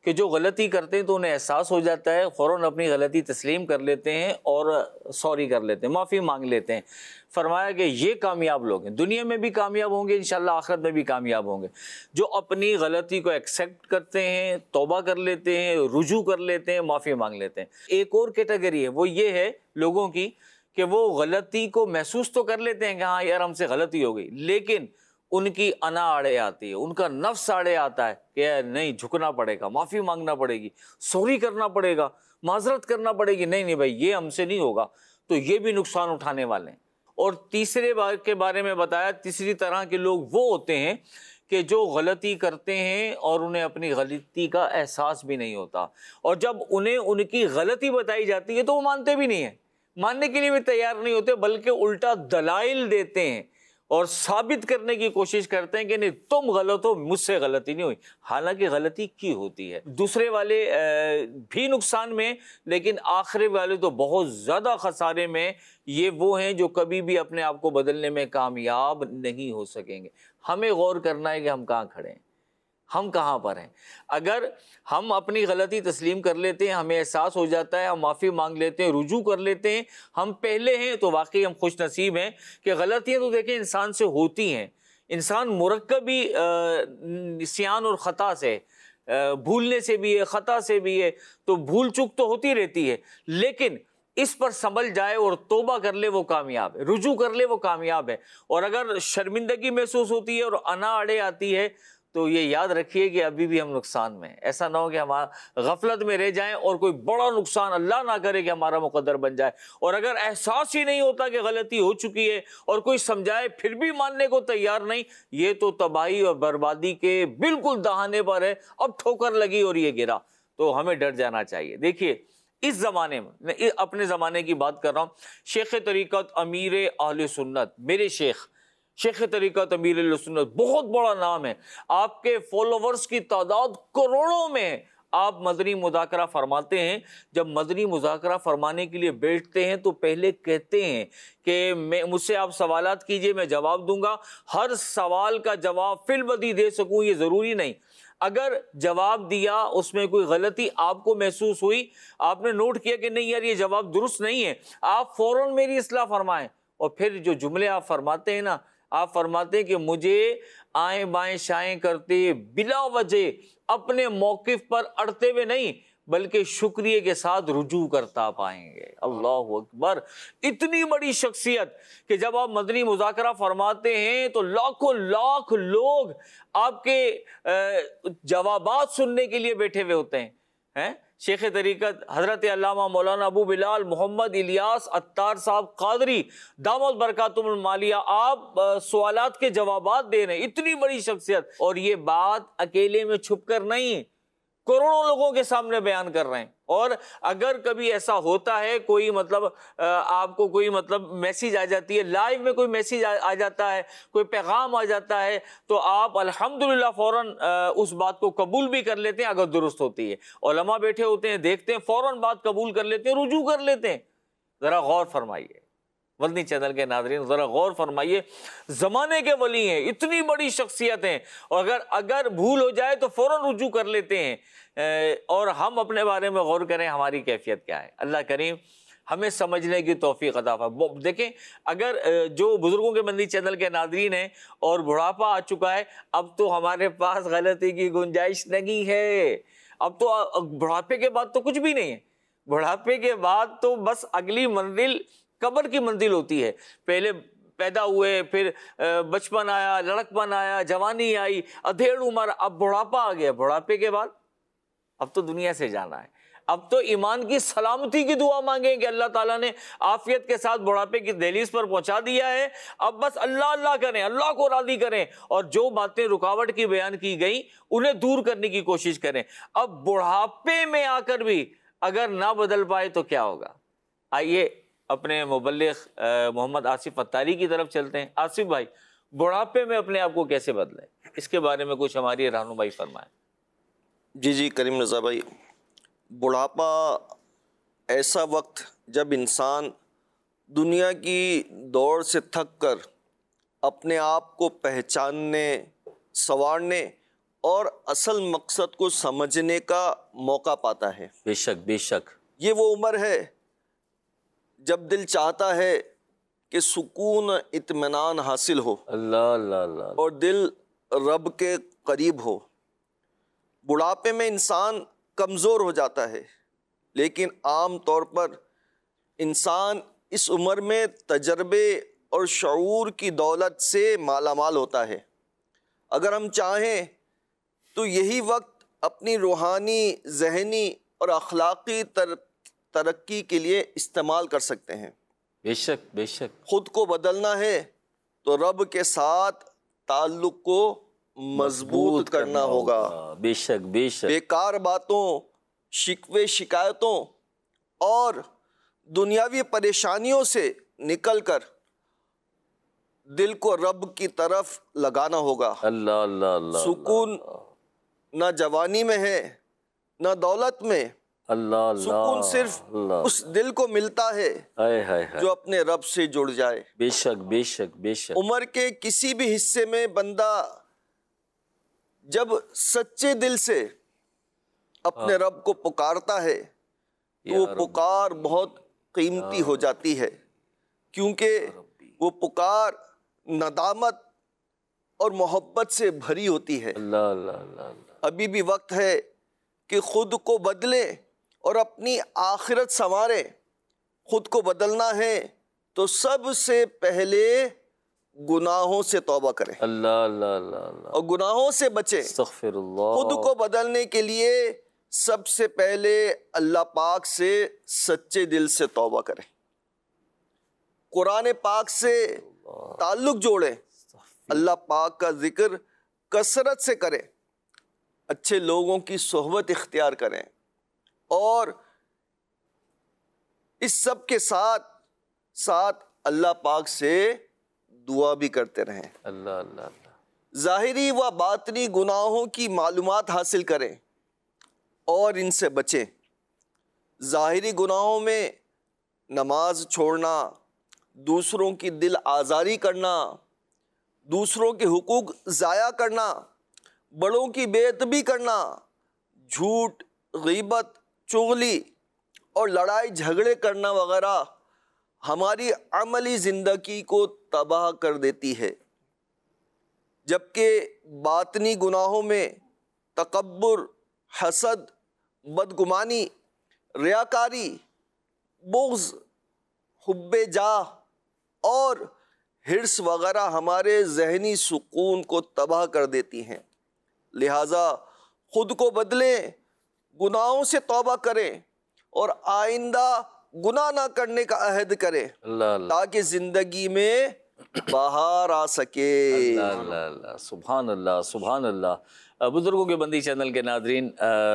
کہ جو غلطی کرتے ہیں تو انہیں احساس ہو جاتا ہے، فوراً اپنی غلطی تسلیم کر لیتے ہیں اور سوری کر لیتے ہیں، معافی مانگ لیتے ہیں۔ فرمایا کہ یہ کامیاب لوگ ہیں، دنیا میں بھی کامیاب ہوں گے انشاءاللہ، آخرت میں بھی کامیاب ہوں گے، جو اپنی غلطی کو ایکسیپٹ کرتے ہیں، توبہ کر لیتے ہیں، رجوع کر لیتے ہیں، معافی مانگ لیتے ہیں۔ ایک اور کیٹیگری ہے، وہ یہ ہے لوگوں کی کہ وہ غلطی کو محسوس تو کر لیتے ہیں کہ ہاں یار ہم سے غلطی ہو گئی، لیکن ان کی انا آڑے آتی ہے، ان کا نفس آڑے آتا ہے کہ نہیں، جھکنا پڑے گا، معافی مانگنا پڑے گی، سوری کرنا پڑے گا، معذرت کرنا پڑے گی، نہیں بھائی یہ ہم سے نہیں ہوگا، تو یہ بھی نقصان اٹھانے والے ہیں۔ اور تیسرے بات کے بارے میں بتایا، تیسری طرح کے لوگ وہ ہوتے ہیں کہ جو غلطی کرتے ہیں اور انہیں اپنی غلطی کا احساس بھی نہیں ہوتا، اور جب انہیں ان کی غلطی بتائی جاتی ہے تو وہ مانتے بھی نہیں ہیں، ماننے کے لیے بھی تیار نہیں ہوتے، بلکہ الٹا دلائل دیتے ہیں اور ثابت کرنے کی کوشش کرتے ہیں کہ نہیں تم غلط ہو، مجھ سے غلطی نہیں ہوئی، حالانکہ غلطی کی ہوتی ہے۔ دوسرے والے بھی نقصان میں، لیکن آخری والے تو بہت زیادہ خسارے میں یہ وہ ہیں جو کبھی بھی اپنے آپ کو بدلنے میں کامیاب نہیں ہو سکیں گے۔ ہمیں غور کرنا ہے کہ ہم کہاں کھڑے ہیں، ہم کہاں پر ہیں۔ اگر ہم اپنی غلطی تسلیم کر لیتے ہیں، ہمیں احساس ہو جاتا ہے، ہم معافی مانگ لیتے ہیں، رجوع کر لیتے ہیں، ہم پہلے ہیں، تو واقعی ہم خوش نصیب ہیں کہ غلطیاں تو دیکھیں انسان سے ہوتی ہیں، انسان مرکبی نسیان اور خطا سے، بھولنے سے بھی ہے، خطا سے بھی ہے، تو بھول چک تو ہوتی رہتی ہے، لیکن اس پر سنبھل جائے اور توبہ کر لے وہ کامیاب ہے، رجوع کر لے وہ کامیاب ہے۔ اور اگر شرمندگی محسوس ہوتی ہے اور انا اڑے آتی ہے تو یہ یاد رکھیے کہ ابھی بھی ہم نقصان میں ہیں۔ ایسا نہ ہو کہ ہم غفلت میں رہ جائیں اور کوئی بڑا نقصان اللہ نہ کرے کہ ہمارا مقدر بن جائے، اور اگر احساس ہی نہیں ہوتا کہ غلطی ہو چکی ہے اور کوئی سمجھائے پھر بھی ماننے کو تیار نہیں، یہ تو تباہی اور بربادی کے بالکل دہانے پر ہے، اب ٹھوکر لگی اور یہ گرا، تو ہمیں ڈر جانا چاہیے۔ دیکھیے اس زمانے میں، اپنے زمانے کی بات کر رہا ہوں، شیخ طریقت امیر اہل سنت، میرے شیخ طریقت امیر اہل سنت، بہت بڑا نام ہے، آپ کے فالوورز کی تعداد کروڑوں میں ہے۔ آپ مدنی مذاکرہ فرماتے ہیں، جب مدنی مذاکرہ فرمانے کے لیے بیٹھتے ہیں تو پہلے کہتے ہیں کہ مجھ سے آپ سوالات کیجئے، میں جواب دوں گا، ہر سوال کا جواب فی البدیہہ دے سکوں یہ ضروری نہیں، اگر جواب دیا اس میں کوئی غلطی آپ کو محسوس ہوئی، آپ نے نوٹ کیا کہ نہیں یار یہ جواب درست نہیں ہے، آپ فوراً میری اصلاح فرمائیں۔ اور پھر جو جملے آپ فرماتے ہیں نا، آپ فرماتے ہیں کہ مجھے آئیں بائیں شائیں کرتے بلا وجہ اپنے موقف پر اڑتے ہوئے نہیں، بلکہ شکریہ کے ساتھ رجوع کرتا پائیں گے۔ اللہ اکبر، اتنی بڑی شخصیت کہ جب آپ مدنی مذاکرہ فرماتے ہیں تو لاکھوں لاکھ لوگ آپ کے جوابات سننے کے لیے بیٹھے ہوئے ہوتے ہیں۔ شیخ طریقت حضرت علامہ مولانا ابو بلال محمد الیاس عطار صاحب قادری دامت برکاتہم العالیہ، آپ سوالات کے جوابات دے رہے ہیں، اتنی بڑی شخصیت، اور یہ بات اکیلے میں چھپ کر نہیں، کروڑوں لوگوں کے سامنے بیان کر رہے ہیں۔ اور اگر کبھی ایسا ہوتا ہے کوئی آپ کو کوئی میسیج آ جاتی ہے، لائیو میں کوئی میسیج آ جاتا ہے، کوئی پیغام آ جاتا ہے، تو آپ الحمدللہ فوراً اس بات کو قبول بھی کر لیتے ہیں اگر درست ہوتی ہے۔ علماء بیٹھے ہوتے ہیں، دیکھتے ہیں، فوراً بات قبول کر لیتے ہیں، رجوع کر لیتے ہیں۔ ذرا غور فرمائیے مدنی چینل کے ناظرین، ذرا غور فرمائیے، زمانے کے ولی ہیں، اتنی بڑی شخصیت ہیں، اور اگر بھول ہو جائے تو فوراً رجوع کر لیتے ہیں۔ اور ہم اپنے بارے میں غور کریں، ہماری کیفیت کیا ہے۔ اللہ کریم ہمیں سمجھنے کی توفیق عطا فرمائے۔ دیکھیں، اگر جو بزرگوں کے مدنی چینل کے ناظرین ہیں اور بڑھاپا آ چکا ہے، اب تو ہمارے پاس غلطی کی گنجائش نہیں ہے، اب تو بڑھاپے کے بعد تو کچھ بھی نہیں ہے، بڑھاپے کے بعد تو بس اگلی منزل قبر کی منزل ہوتی ہے۔ پہلے پیدا ہوئے، پھر بچپن آیا، لڑکپن آیا، جوانی آئی، ادھیڑ عمر، اب بڑھاپا آ گیا۔ بڑھاپے کے بعد اب تو دنیا سے جانا ہے، اب تو ایمان کی سلامتی کی دعا مانگیں کہ اللہ تعالیٰ نے عافیت کے ساتھ بڑھاپے کی دہلیز پر پہنچا دیا ہے، اب بس اللہ اللہ کریں، اللہ کو راضی کریں، اور جو باتیں رکاوٹ کی بیان کی گئیں انہیں دور کرنے کی کوشش کریں۔ اب بڑھاپے میں آ کر بھی اگر نہ بدل پائے تو کیا ہوگا؟ آئیے اپنے مبلغ محمد آصف اتاری کی طرف چلتے ہیں۔ آصف بھائی، بڑھاپے میں اپنے آپ کو کیسے بدلیں، اس کے بارے میں کچھ ہماری رہنمائی فرمائیں۔ جی کریم رضا بھائی، بڑھاپا ایسا وقت جب انسان دنیا کی دوڑ سے تھک کر اپنے آپ کو پہچاننے، سنوارنے اور اصل مقصد کو سمجھنے کا موقع پاتا ہے۔ بے شک بے شک۔ یہ وہ عمر ہے جب دل چاہتا ہے کہ سکون اطمینان حاصل ہو، اللہ اللہ اللہ، اور دل رب کے قریب ہو۔ بڑھاپے میں انسان کمزور ہو جاتا ہے، لیکن عام طور پر انسان اس عمر میں تجربے اور شعور کی دولت سے مالا مال ہوتا ہے۔ اگر ہم چاہیں تو یہی وقت اپنی روحانی، ذہنی اور اخلاقی ترقی کے لیے استعمال کر سکتے ہیں۔ بے شک بے شک۔ خود کو بدلنا ہے تو رب کے ساتھ تعلق کو مضبوط کرنا ہوگا۔ بے شک بے شک۔ بیکار باتوں، شکوے شکایتوں اور دنیاوی پریشانیوں سے نکل کر دل کو رب کی طرف لگانا ہوگا۔ اللہ اللہ اللہ۔ سکون نہ جوانی میں ہے نہ دولت میں، اللہ اللہ۔ سکون صرف اس دل کو ملتا ہے جو اپنے رب سے جڑ جائے۔ بے شک بے شک بے شک۔ عمر کے کسی بھی حصے میں بندہ جب سچے دل سے اپنے رب کو پکارتا ہے تو وہ پکار بہت قیمتی ہو جاتی ہے، کیونکہ وہ پکار ندامت اور محبت سے بھری ہوتی ہے۔ اللہ اللہ اللہ۔ ابھی بھی وقت ہے کہ خود کو بدلیں اور اپنی آخرت سنواریں۔ خود کو بدلنا ہے تو سب سے پہلے گناہوں سے توبہ کریں، اللہ اللہ اللہ اللہ، اور گناہوں سے بچیں۔ استغفر اللہ۔ خود کو بدلنے کے لیے سب سے پہلے اللہ پاک سے سچے دل سے توبہ کریں، قرآن پاک سے تعلق جوڑیں، اللہ پاک کا ذکر کثرت سے کریں، اچھے لوگوں کی صحبت اختیار کریں، اور اس سب کے ساتھ ساتھ اللہ پاک سے دعا بھی کرتے رہیں۔ اللہ اللہ اللہ۔ ظاہری و باطنی گناہوں کی معلومات حاصل کریں اور ان سے بچیں۔ ظاہری گناہوں میں نماز چھوڑنا، دوسروں کی دل آزاری کرنا، دوسروں کے حقوق ضائع کرنا، بڑوں کی بے ادبی کرنا، جھوٹ، غیبت، چغلی اور لڑائی جھگڑے کرنا وغیرہ ہماری عملی زندگی کو تباہ کر دیتی ہے، جبکہ باطنی گناہوں میں تکبر، حسد، بدگمانی، ریاکاری، بغض، حب جاہ اور حرص وغیرہ ہمارے ذہنی سکون کو تباہ کر دیتی ہیں۔ لہٰذا خود کو بدلیں، گناہوں سے توبہ کریں اور آئندہ گناہ نہ کرنے کا عہد کریں، تاکہ زندگی میں بہار آ سکے۔ اللہ اللہ اللہ، سبحان اللہ سبحان اللہ۔ بزرگوں کے بندی چینل کے ناظرین،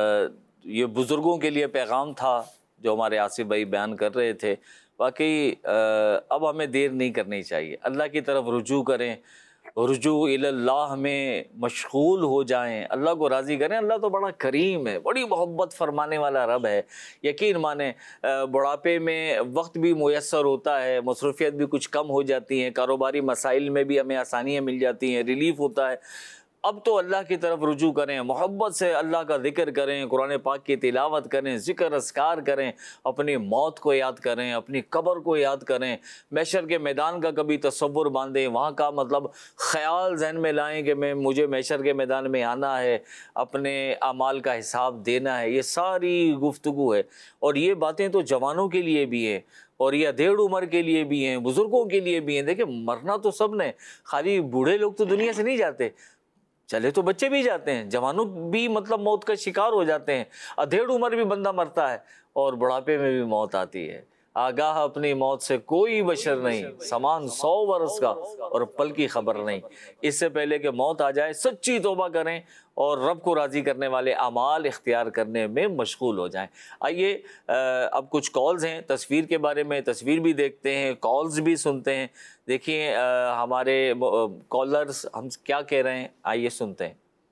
یہ بزرگوں کے لیے پیغام تھا جو ہمارے آصف بھائی بیان کر رہے تھے۔ واقعی اب ہمیں دیر نہیں کرنی چاہیے، اللہ کی طرف رجوع کریں، رجوع اللہ میں مشغول ہو جائیں، اللہ کو راضی کریں۔ اللہ تو بڑا کریم ہے، بڑی محبت فرمانے والا رب ہے۔ یقین مانیں بڑھاپے میں وقت بھی میسر ہوتا ہے، مصروفیت بھی کچھ کم ہو جاتی ہیں، کاروباری مسائل میں بھی ہمیں آسانیاں مل جاتی ہیں، ریلیف ہوتا ہے۔ اب تو اللہ کی طرف رجوع کریں، محبت سے اللہ کا ذکر کریں، قرآن پاک کی تلاوت کریں، ذکر اذکار کریں، اپنی موت کو یاد کریں، اپنی قبر کو یاد کریں، محشر کے میدان کا کبھی تصور باندھیں، وہاں کا مطلب خیال ذہن میں لائیں کہ مجھے محشر کے میدان میں آنا ہے، اپنے اعمال کا حساب دینا ہے۔ یہ ساری گفتگو ہے، اور یہ باتیں تو جوانوں کے لیے بھی ہیں، اور یہ ادھیڑ عمر کے لیے بھی ہیں، بزرگوں کے لیے بھی ہیں۔ دیکھیں مرنا تو سب نے، خالی بوڑھے لوگ تو دنیا سے نہیں جاتے، چلے تو بچے بھی جاتے ہیں، جوانوں بھی مطلب موت کا شکار ہو جاتے ہیں، ادھیڑ عمر بھی بندہ مرتا ہے، اور بڑھاپے میں بھی موت آتی ہے۔ آگاہ اپنی موت سے کوئی بشر نہیں، سامان 100 برس کا اور پل کی خبر نہیں۔ اس سے پہلے کہ موت آ جائے سچی توبہ کریں اور رب کو راضی کرنے والے اعمال اختیار کرنے میں مشغول ہو جائیں۔ آئیے اب کچھ کالز ہیں، تصویر کے بارے میں تصویر بھی دیکھتے ہیں، کالز بھی سنتے ہیں۔ دیکھیے ہمارے کالرز ہم کیا کہہ رہے ہیں، آئیے سنتے ہیں۔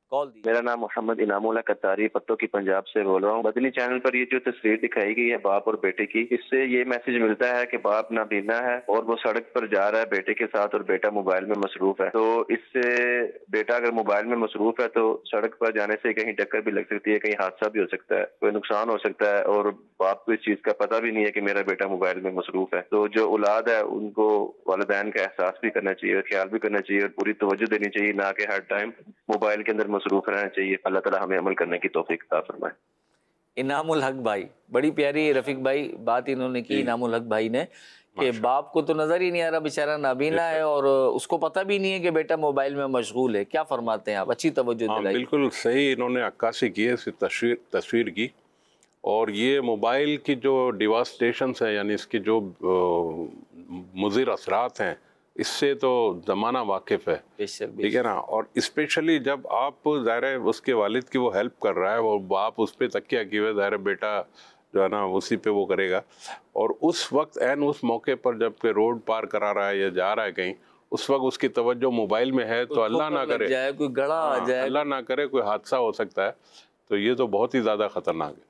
کال دی. میرا نام محمد انعام اللہ قطاری پتوں کی پنجاب سے بول رہا ہوں. مدنی چینل پر یہ جو تصویر دکھائی گئی ہے باپ اور بیٹے کی، اس سے یہ میسج ملتا ہے کہ باپ نابینا ہے اور وہ سڑک پر جا رہا ہے بیٹے کے ساتھ اور بیٹا موبائل میں مصروف ہے. تو اس سے بیٹا اگر موبائل میں مصروف ہے تو سڑک پر جانے سے کہیں ٹکر بھی لگ سکتی ہے، کہیں حادثہ بھی ہو سکتا ہے، کوئی نقصان ہو سکتا ہے، اور باپ کو اس چیز کا پتہ بھی نہیں ہے کہ میرا بیٹا موبائل میں مصروف ہے. تو جو اولاد ہے ان کو والدین کا احساس بھی کرنا چاہیے، خیال بھی کرنا چاہیے اور پوری توجہ دینی چاہیے، نہ کہ ہر ٹائم موبائل کے اندر مصروف رہنا چاہیے. اللہ تعالی ہمیں عمل کرنے کی توفیق عطا فرمائے. انعام الحق بھائی، بڑی پیاری رفیق بھائی بات انہوں نے کی انعام الحق بھائی نے، کہ باپ کو تو نظر ہی نہیں آ رہا، بیچارہ نابینا ہے اور اس کو پتہ بھی نہیں ہے کہ بیٹا موبائل میں مشغول ہے. کیا فرماتے ہیں آپ؟ اچھی توجہ دلائی. بالکل صحیح انہوں نے عکاسی کی ہے اس تصویر کی. اور یہ موبائل کی جو ڈیواسٹیشنس ہیں، یعنی اس کی جو مضر اثرات ہیں، اس سے تو زمانہ واقف ہے، ٹھیک ہے نا. اور اسپیشلی جب آپ ظاہر ہے اس کے والد کی وہ ہیلپ کر رہا ہے، وہ باپ اس پہ تکیہ کیے ہوئے، ظاہر بیٹا جو ہے نا اسی پہ وہ کرے گا. اور اس وقت اس موقع پر جب کہ روڈ پار کرا رہا ہے یا جا رہا ہے کہیں، اس وقت اس کی توجہ موبائل میں ہے تو اللہ نہ کرے کوئی گڑا آ جائے، اللہ نہ کرے کوئی حادثہ ہو سکتا ہے. تو یہ تو بہت ہی زیادہ خطرناک ہے.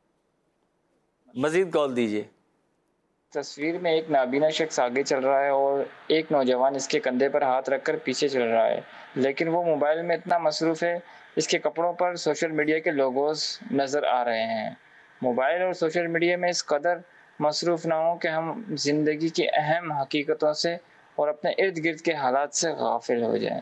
مزید کال دیجیے. تصویر میں ایک نابینا شخص آگے چل رہا ہے اور ایک نوجوان اس کے کندھے پر ہاتھ رکھ کر پیچھے چل رہا ہے، لیکن وہ موبائل میں اتنا مصروف ہے اس کے کپڑوں پر سوشل میڈیا کے لوگوز نظر آ رہے ہیں. موبائل اور سوشل میڈیا میں اس قدر مصروف نہ ہوں کہ ہم زندگی کی اہم حقیقتوں سے اور اپنے ارد گرد کے حالات سے غافل ہو جائیں.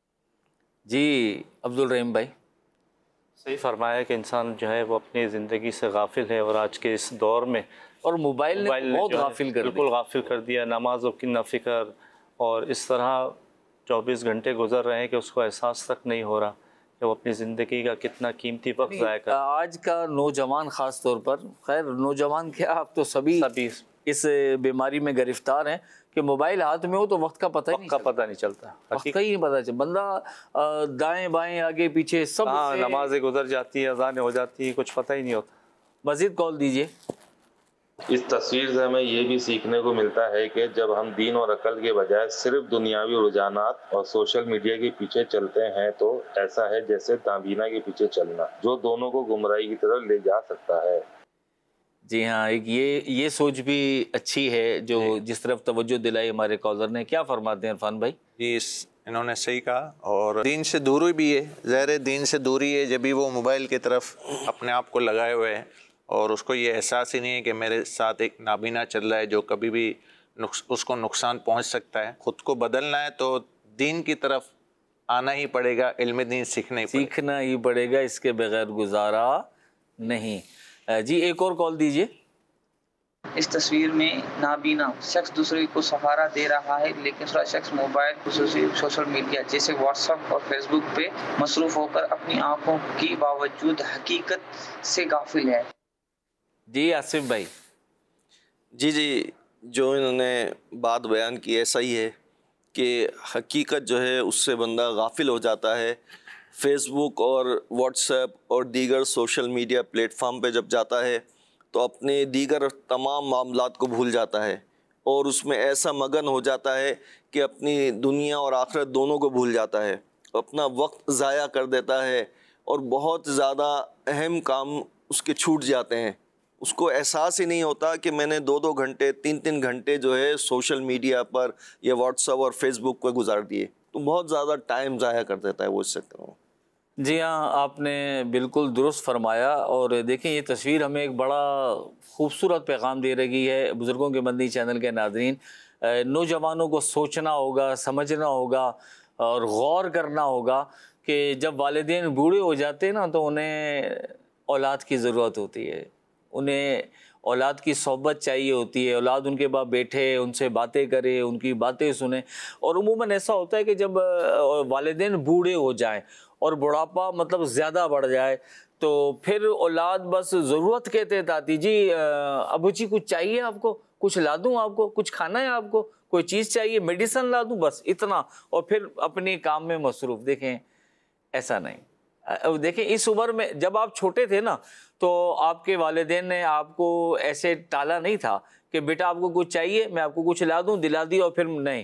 جی عبدالرحیم بھائی. صحیح فرمایا کہ انسان جو ہے وہ اپنی زندگی سے غافل ہے، اور آج کے اس دور میں اور موبائل نے بہت غافل کر دیا، بالکل غافل کر دیا. نمازوں کی نہ فکر، اور اس طرح 24 گھنٹے گزر رہے ہیں کہ اس کو احساس تک نہیں ہو رہا کہ وہ اپنی زندگی کا کتنا قیمتی وقت ضائع کر. آج کا نوجوان خاص طور پر، خیر نوجوان کیا آپ تو سبھی اس بیماری میں گرفتار ہیں کہ موبائل ہاتھ میں ہو تو وقت کا پتہ نہیں چلتا، وقت کا ہی نہیں پتہ چلتا. بندہ دائیں بائیں آگے پیچھے سب نمازیں گزر جاتی ہیں، اذانیں ہو جاتی ہیں، کچھ پتہ ہی نہیں ہوتا. مزید کال دیجیے. اس تصویر سے ہمیں یہ بھی سیکھنے کو ملتا ہے کہ جب ہم دین اور عقل کے بجائے صرف دنیاوی رجحانات اور سوشل میڈیا کے پیچھے چلتے ہیں تو ایسا ہے جیسے نابینا کے پیچھے چلنا، جو دونوں کو گمراہی کی طرف لے جا سکتا ہے. جی ہاں، ایک یہ سوچ بھی اچھی ہے جو جس طرف توجہ دلائی ہمارے کالر نے. کیا فرماتے ہیں عرفان بھائی؟ جی انہوں نے صحیح کہا، اور دین سے دوری بھی ہے، ظاہر دین سے دوری ہے جب بھی وہ موبائل کی طرف اپنے آپ کو لگائے ہوئے ہیں اور اس کو یہ احساس ہی نہیں ہے کہ میرے ساتھ ایک نابینا چل رہا ہے جو کبھی بھی اس کو نقصان پہنچ سکتا ہے. خود کو بدلنا ہے تو دین کی طرف آنا ہی پڑے گا، علم دین سیکھنا ہی پڑے گا، اس کے بغیر گزارا نہیں. جی ایک اور کال دیجیے. اس تصویر میں نابینا شخص دوسرے کو سہارا دے رہا ہے، لیکن دوسرا شخص موبائل خصوصی سوشل میڈیا جیسے واٹس ایپ اور فیس بک پہ مصروف ہو کر اپنی آنکھوں کی باوجود حقیقت سے غافل ہے. جی آصف بھائی. جی جو انہوں نے بات بیان کی ایسا ہی ہے کہ حقیقت جو ہے اس سے بندہ غافل ہو جاتا ہے. فیس بک اور واٹس ایپ اور دیگر سوشل میڈیا پلیٹ فارم پہ جب جاتا ہے تو اپنے دیگر تمام معاملات کو بھول جاتا ہے اور اس میں ایسا مگن ہو جاتا ہے کہ اپنی دنیا اور آخرت دونوں کو بھول جاتا ہے، اپنا وقت ضائع کر دیتا ہے اور بہت زیادہ اہم کام اس کے چھوٹ جاتے ہیں. اس کو احساس ہی نہیں ہوتا کہ میں نے 2 گھنٹے 3 گھنٹے جو ہے سوشل میڈیا پر یا واٹس ایپ اور فیس بک پہ گزار دیے. تو بہت زیادہ ٹائم ضائع کر دیتا ہے وہ اس چکر میں. جی ہاں، آپ نے بالکل درست فرمایا. اور دیکھیں یہ تصویر ہمیں ایک بڑا خوبصورت پیغام دے رہی ہے بزرگوں کے مدنی چینل کے ناظرین. نوجوانوں کو سوچنا ہوگا، سمجھنا ہوگا اور غور کرنا ہوگا کہ جب والدین بوڑھے ہو جاتے ہیں نا تو انہیں اولاد کی ضرورت ہوتی ہے، انہیں اولاد کی صحبت چاہیے ہوتی ہے، اولاد ان کے بعد بیٹھے ان سے باتیں کرے، ان کی باتیں سنیں. اور عموماً ایسا ہوتا ہے کہ جب والدین بوڑھے ہو جائیں اور بڑھاپا مطلب زیادہ بڑھ جائے تو پھر اولاد بس ضرورت کے تحت آتی، جی ابو جی کچھ چاہیے آپ کو، کچھ لا دوں آپ کو، کچھ کھانا ہے آپ کو، کوئی چیز چاہیے، میڈیسن لا دوں، بس اتنا. اور پھر اپنے کام میں مصروف. دیکھیں ایسا نہیں. دیکھیں اس عمر میں جب آپ چھوٹے تھے نا تو آپ کے والدین نے آپ کو ایسے ٹالا نہیں تھا کہ بیٹا آپ کو کچھ چاہیے میں آپ کو کچھ لا دوں، دلا دی، اور پھر نہیں.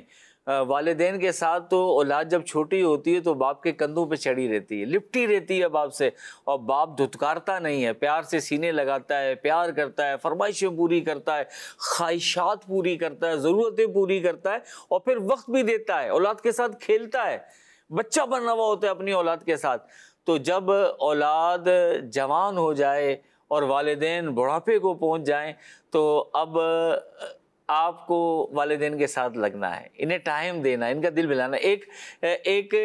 والدین کے ساتھ تو اولاد جب چھوٹی ہوتی ہے تو باپ کے کندھوں پہ چڑھی رہتی ہے، لپٹی رہتی ہے باپ سے، اور باپ دھتکارتا نہیں ہے، پیار سے سینے لگاتا ہے، پیار کرتا ہے، فرمائشیں پوری کرتا ہے، خواہشات پوری کرتا ہے، ضرورتیں پوری کرتا ہے، اور پھر وقت بھی دیتا ہے، اولاد کے ساتھ کھیلتا ہے، بچہ بنا ہوا ہوتا ہے اپنی اولاد کے ساتھ۔ تو جب اولاد جوان ہو جائے اور والدین بڑھاپے کو پہنچ جائیں تو اب آپ کو والدین کے ساتھ لگنا ہے، انہیں ٹائم دینا، ان کا دل بلانا۔ ایک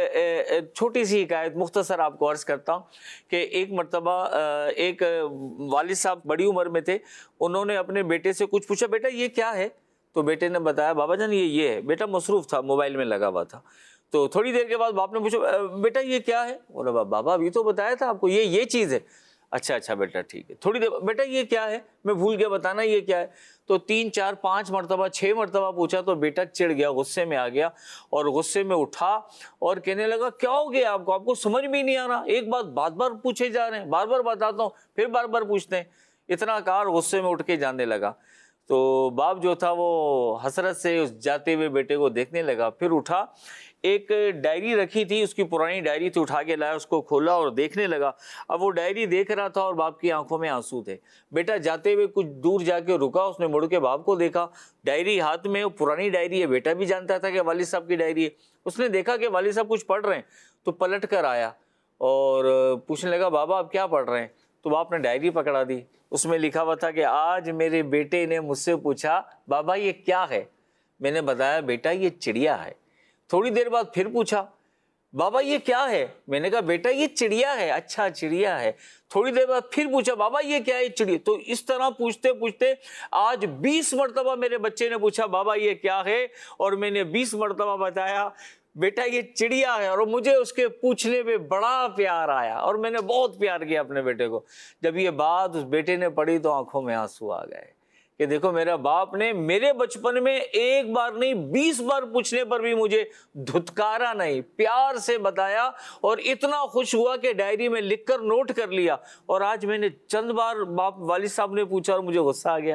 چھوٹی سی حکایت مختصر آپ کو عرض کرتا ہوں کہ ایک مرتبہ ایک والد صاحب بڑی عمر میں تھے، انہوں نے اپنے بیٹے سے کچھ پوچھا، بیٹا یہ کیا ہے؟ تو بیٹے نے بتایا بابا جان یہ ہے۔ بیٹا مصروف تھا، موبائل میں لگا ہوا تھا۔ تو تھوڑی دیر کے بعد باپ نے پوچھا بیٹا یہ کیا ہے؟ بولا بابا ابھی تو بتایا تھا آپ کو یہ چیز ہے۔ اچھا بیٹا ٹھیک ہے۔ تھوڑی دیر بیٹا یہ کیا ہے؟ میں بھول گیا بتانا یہ کیا ہے۔ تو 3 4 5 مرتبہ 6 مرتبہ پوچھا تو بیٹا چڑ گیا، غصے میں آ گیا، اور غصے میں اٹھا اور کہنے لگا کیا ہو گیا آپ کو سمجھ بھی نہیں آ رہا، ایک بات بار پوچھے جا رہے ہیں، بار بتاتا ہوں پھر بار پوچھتے ہیں۔ اتنا کار غصے میں اٹھ کے جانے لگا۔ تو باپ جو تھا وہ حسرت سے اس جاتے ہوئے بیٹے کو دیکھنے لگا، پھر اٹھا، ایک ڈائری رکھی تھی، اس کی پرانی ڈائری تھی، اٹھا کے لایا، اس کو کھولا اور دیکھنے لگا۔ اب وہ ڈائری دیکھ رہا تھا اور باپ کی آنکھوں میں آنسو تھے۔ بیٹا جاتے ہوئے کچھ دور جا کے رکا، اس نے مڑ کے باپ کو دیکھا، ڈائری ہاتھ میں، وہ پرانی ڈائری ہے، بیٹا بھی جانتا تھا کہ والد صاحب کی ڈائری ہے۔ اس نے دیکھا کہ والد صاحب کچھ پڑھ رہے ہیں تو پلٹ کر آیا اور پوچھنے لگا بابا آپ کیا پڑھ رہے ہیں؟ تو باپ نے ڈائری پکڑا دی، اس میں لکھا ہوا تھا کہ آج میرے بیٹے نے مجھ سے پوچھا بابا یہ کیا ہے؟ میں نے بتایا بیٹا یہ چڑیا ہے۔ تھوڑی دیر بعد پھر پوچھا بابا یہ کیا ہے؟ میں نے کہا بیٹا یہ چڑیا ہے۔ اچھا چڑیا ہے۔ تھوڑی دیر بعد پھر پوچھا بابا یہ کیا ہے؟ چڑیا۔ تو اس طرح پوچھتے پوچھتے آج 20 مرتبہ میرے بچے نے پوچھا بابا یہ کیا ہے، اور میں نے 20 مرتبہ بتایا بیٹا یہ چڑیا ہے، اور مجھے اس کے پوچھنے پہ بڑا پیار آیا اور میں نے بہت پیار کیا اپنے بیٹے کو۔ جب یہ بات اس بیٹے نے پڑھی تو آنکھوں میں آنسو آ گئے کہ دیکھو میرا باپ نے میرے بچپن میں ایک بار نہیں 20 بار پوچھنے پر بھی مجھے دھتکارا نہیں، پیار سے بتایا، اور اتنا خوش ہوا کہ ڈائری میں لکھ کر نوٹ کر لیا۔ اور آج میں نے چند بار باپ والد صاحب نے پوچھا اور مجھے غصہ آ گیا۔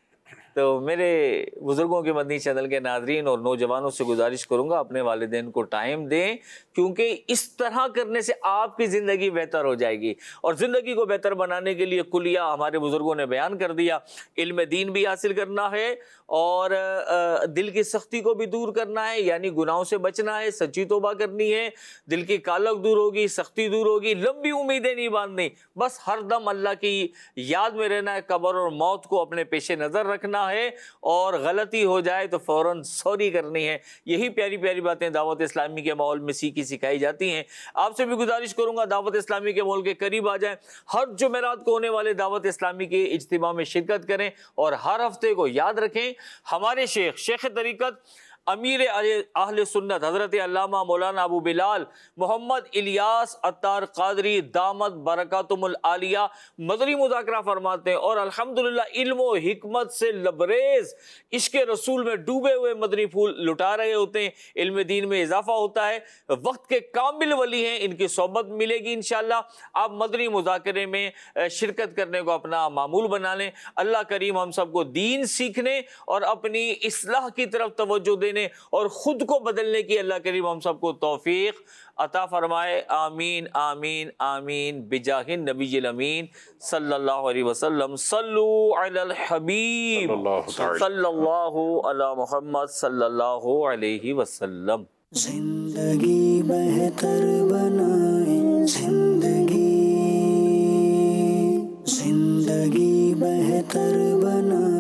تو میرے بزرگوں کے مدنی چینل کے ناظرین اور نوجوانوں سے گزارش کروں گا اپنے والدین کو ٹائم دیں، کیونکہ اس طرح کرنے سے آپ کی زندگی بہتر ہو جائے گی۔ اور زندگی کو بہتر بنانے کے لیے کلیہ ہمارے بزرگوں نے بیان کر دیا، علم دین بھی حاصل کرنا ہے اور دل کی سختی کو بھی دور کرنا ہے، یعنی گناہوں سے بچنا ہے، سچی توبہ کرنی ہے، دل کی کالک دور ہوگی، سختی دور ہوگی، لمبی امیدیں نہیں باندھنی، بس ہر دم اللہ کی یاد میں رہنا ہے، قبر اور موت کو اپنے پیش نظر رکھنا ہے، اور غلطی ہو جائے تو فوراً سوری کرنی ہے۔ یہی پیاری پیاری باتیں دعوت اسلامی کے ماحول میں سکھائی جاتی ہیں۔ آپ سے بھی گزارش کروں گا دعوت اسلامی کے ماحول کے قریب آ جائیں، ہر جمعرات کو ہونے والے دعوت اسلامی کے اجتماع میں شرکت کریں، اور ہر ہفتے کو یاد رکھیں ہمارے شیخ طریقت امیر اہل سنت حضرت علامہ مولانا ابو بلال محمد الیاس عطار قادری دامت برکاتہم العالیہ مدنی مذاکرہ فرماتے ہیں، اور الحمدللہ علم و حکمت سے لبریز عشق رسول میں ڈوبے ہوئے مدنی پھول لٹا رہے ہوتے ہیں، علم دین میں اضافہ ہوتا ہے، وقت کے کامل ولی ہیں، ان کی صحبت ملے گی انشاءاللہ۔ آپ مدنی مذاکرے میں شرکت کرنے کو اپنا معمول بنا لیں۔ اللہ کریم ہم سب کو دین سیکھنے اور اپنی اصلاح کی طرف توجہ دینے اور خود کو بدلنے کی اللہ کریم ہم سب کو توفیق عطا فرمائے۔ آمین آمین آمین بجاہ النبی الامین صلی اللہ علیہ وسلم۔ صلو علی الحبیب صلی اللہ علی محمد صلی اللہ علیہ وسلم۔ زندگی بہتر بنائیں، زندگی بہتر بنائیں۔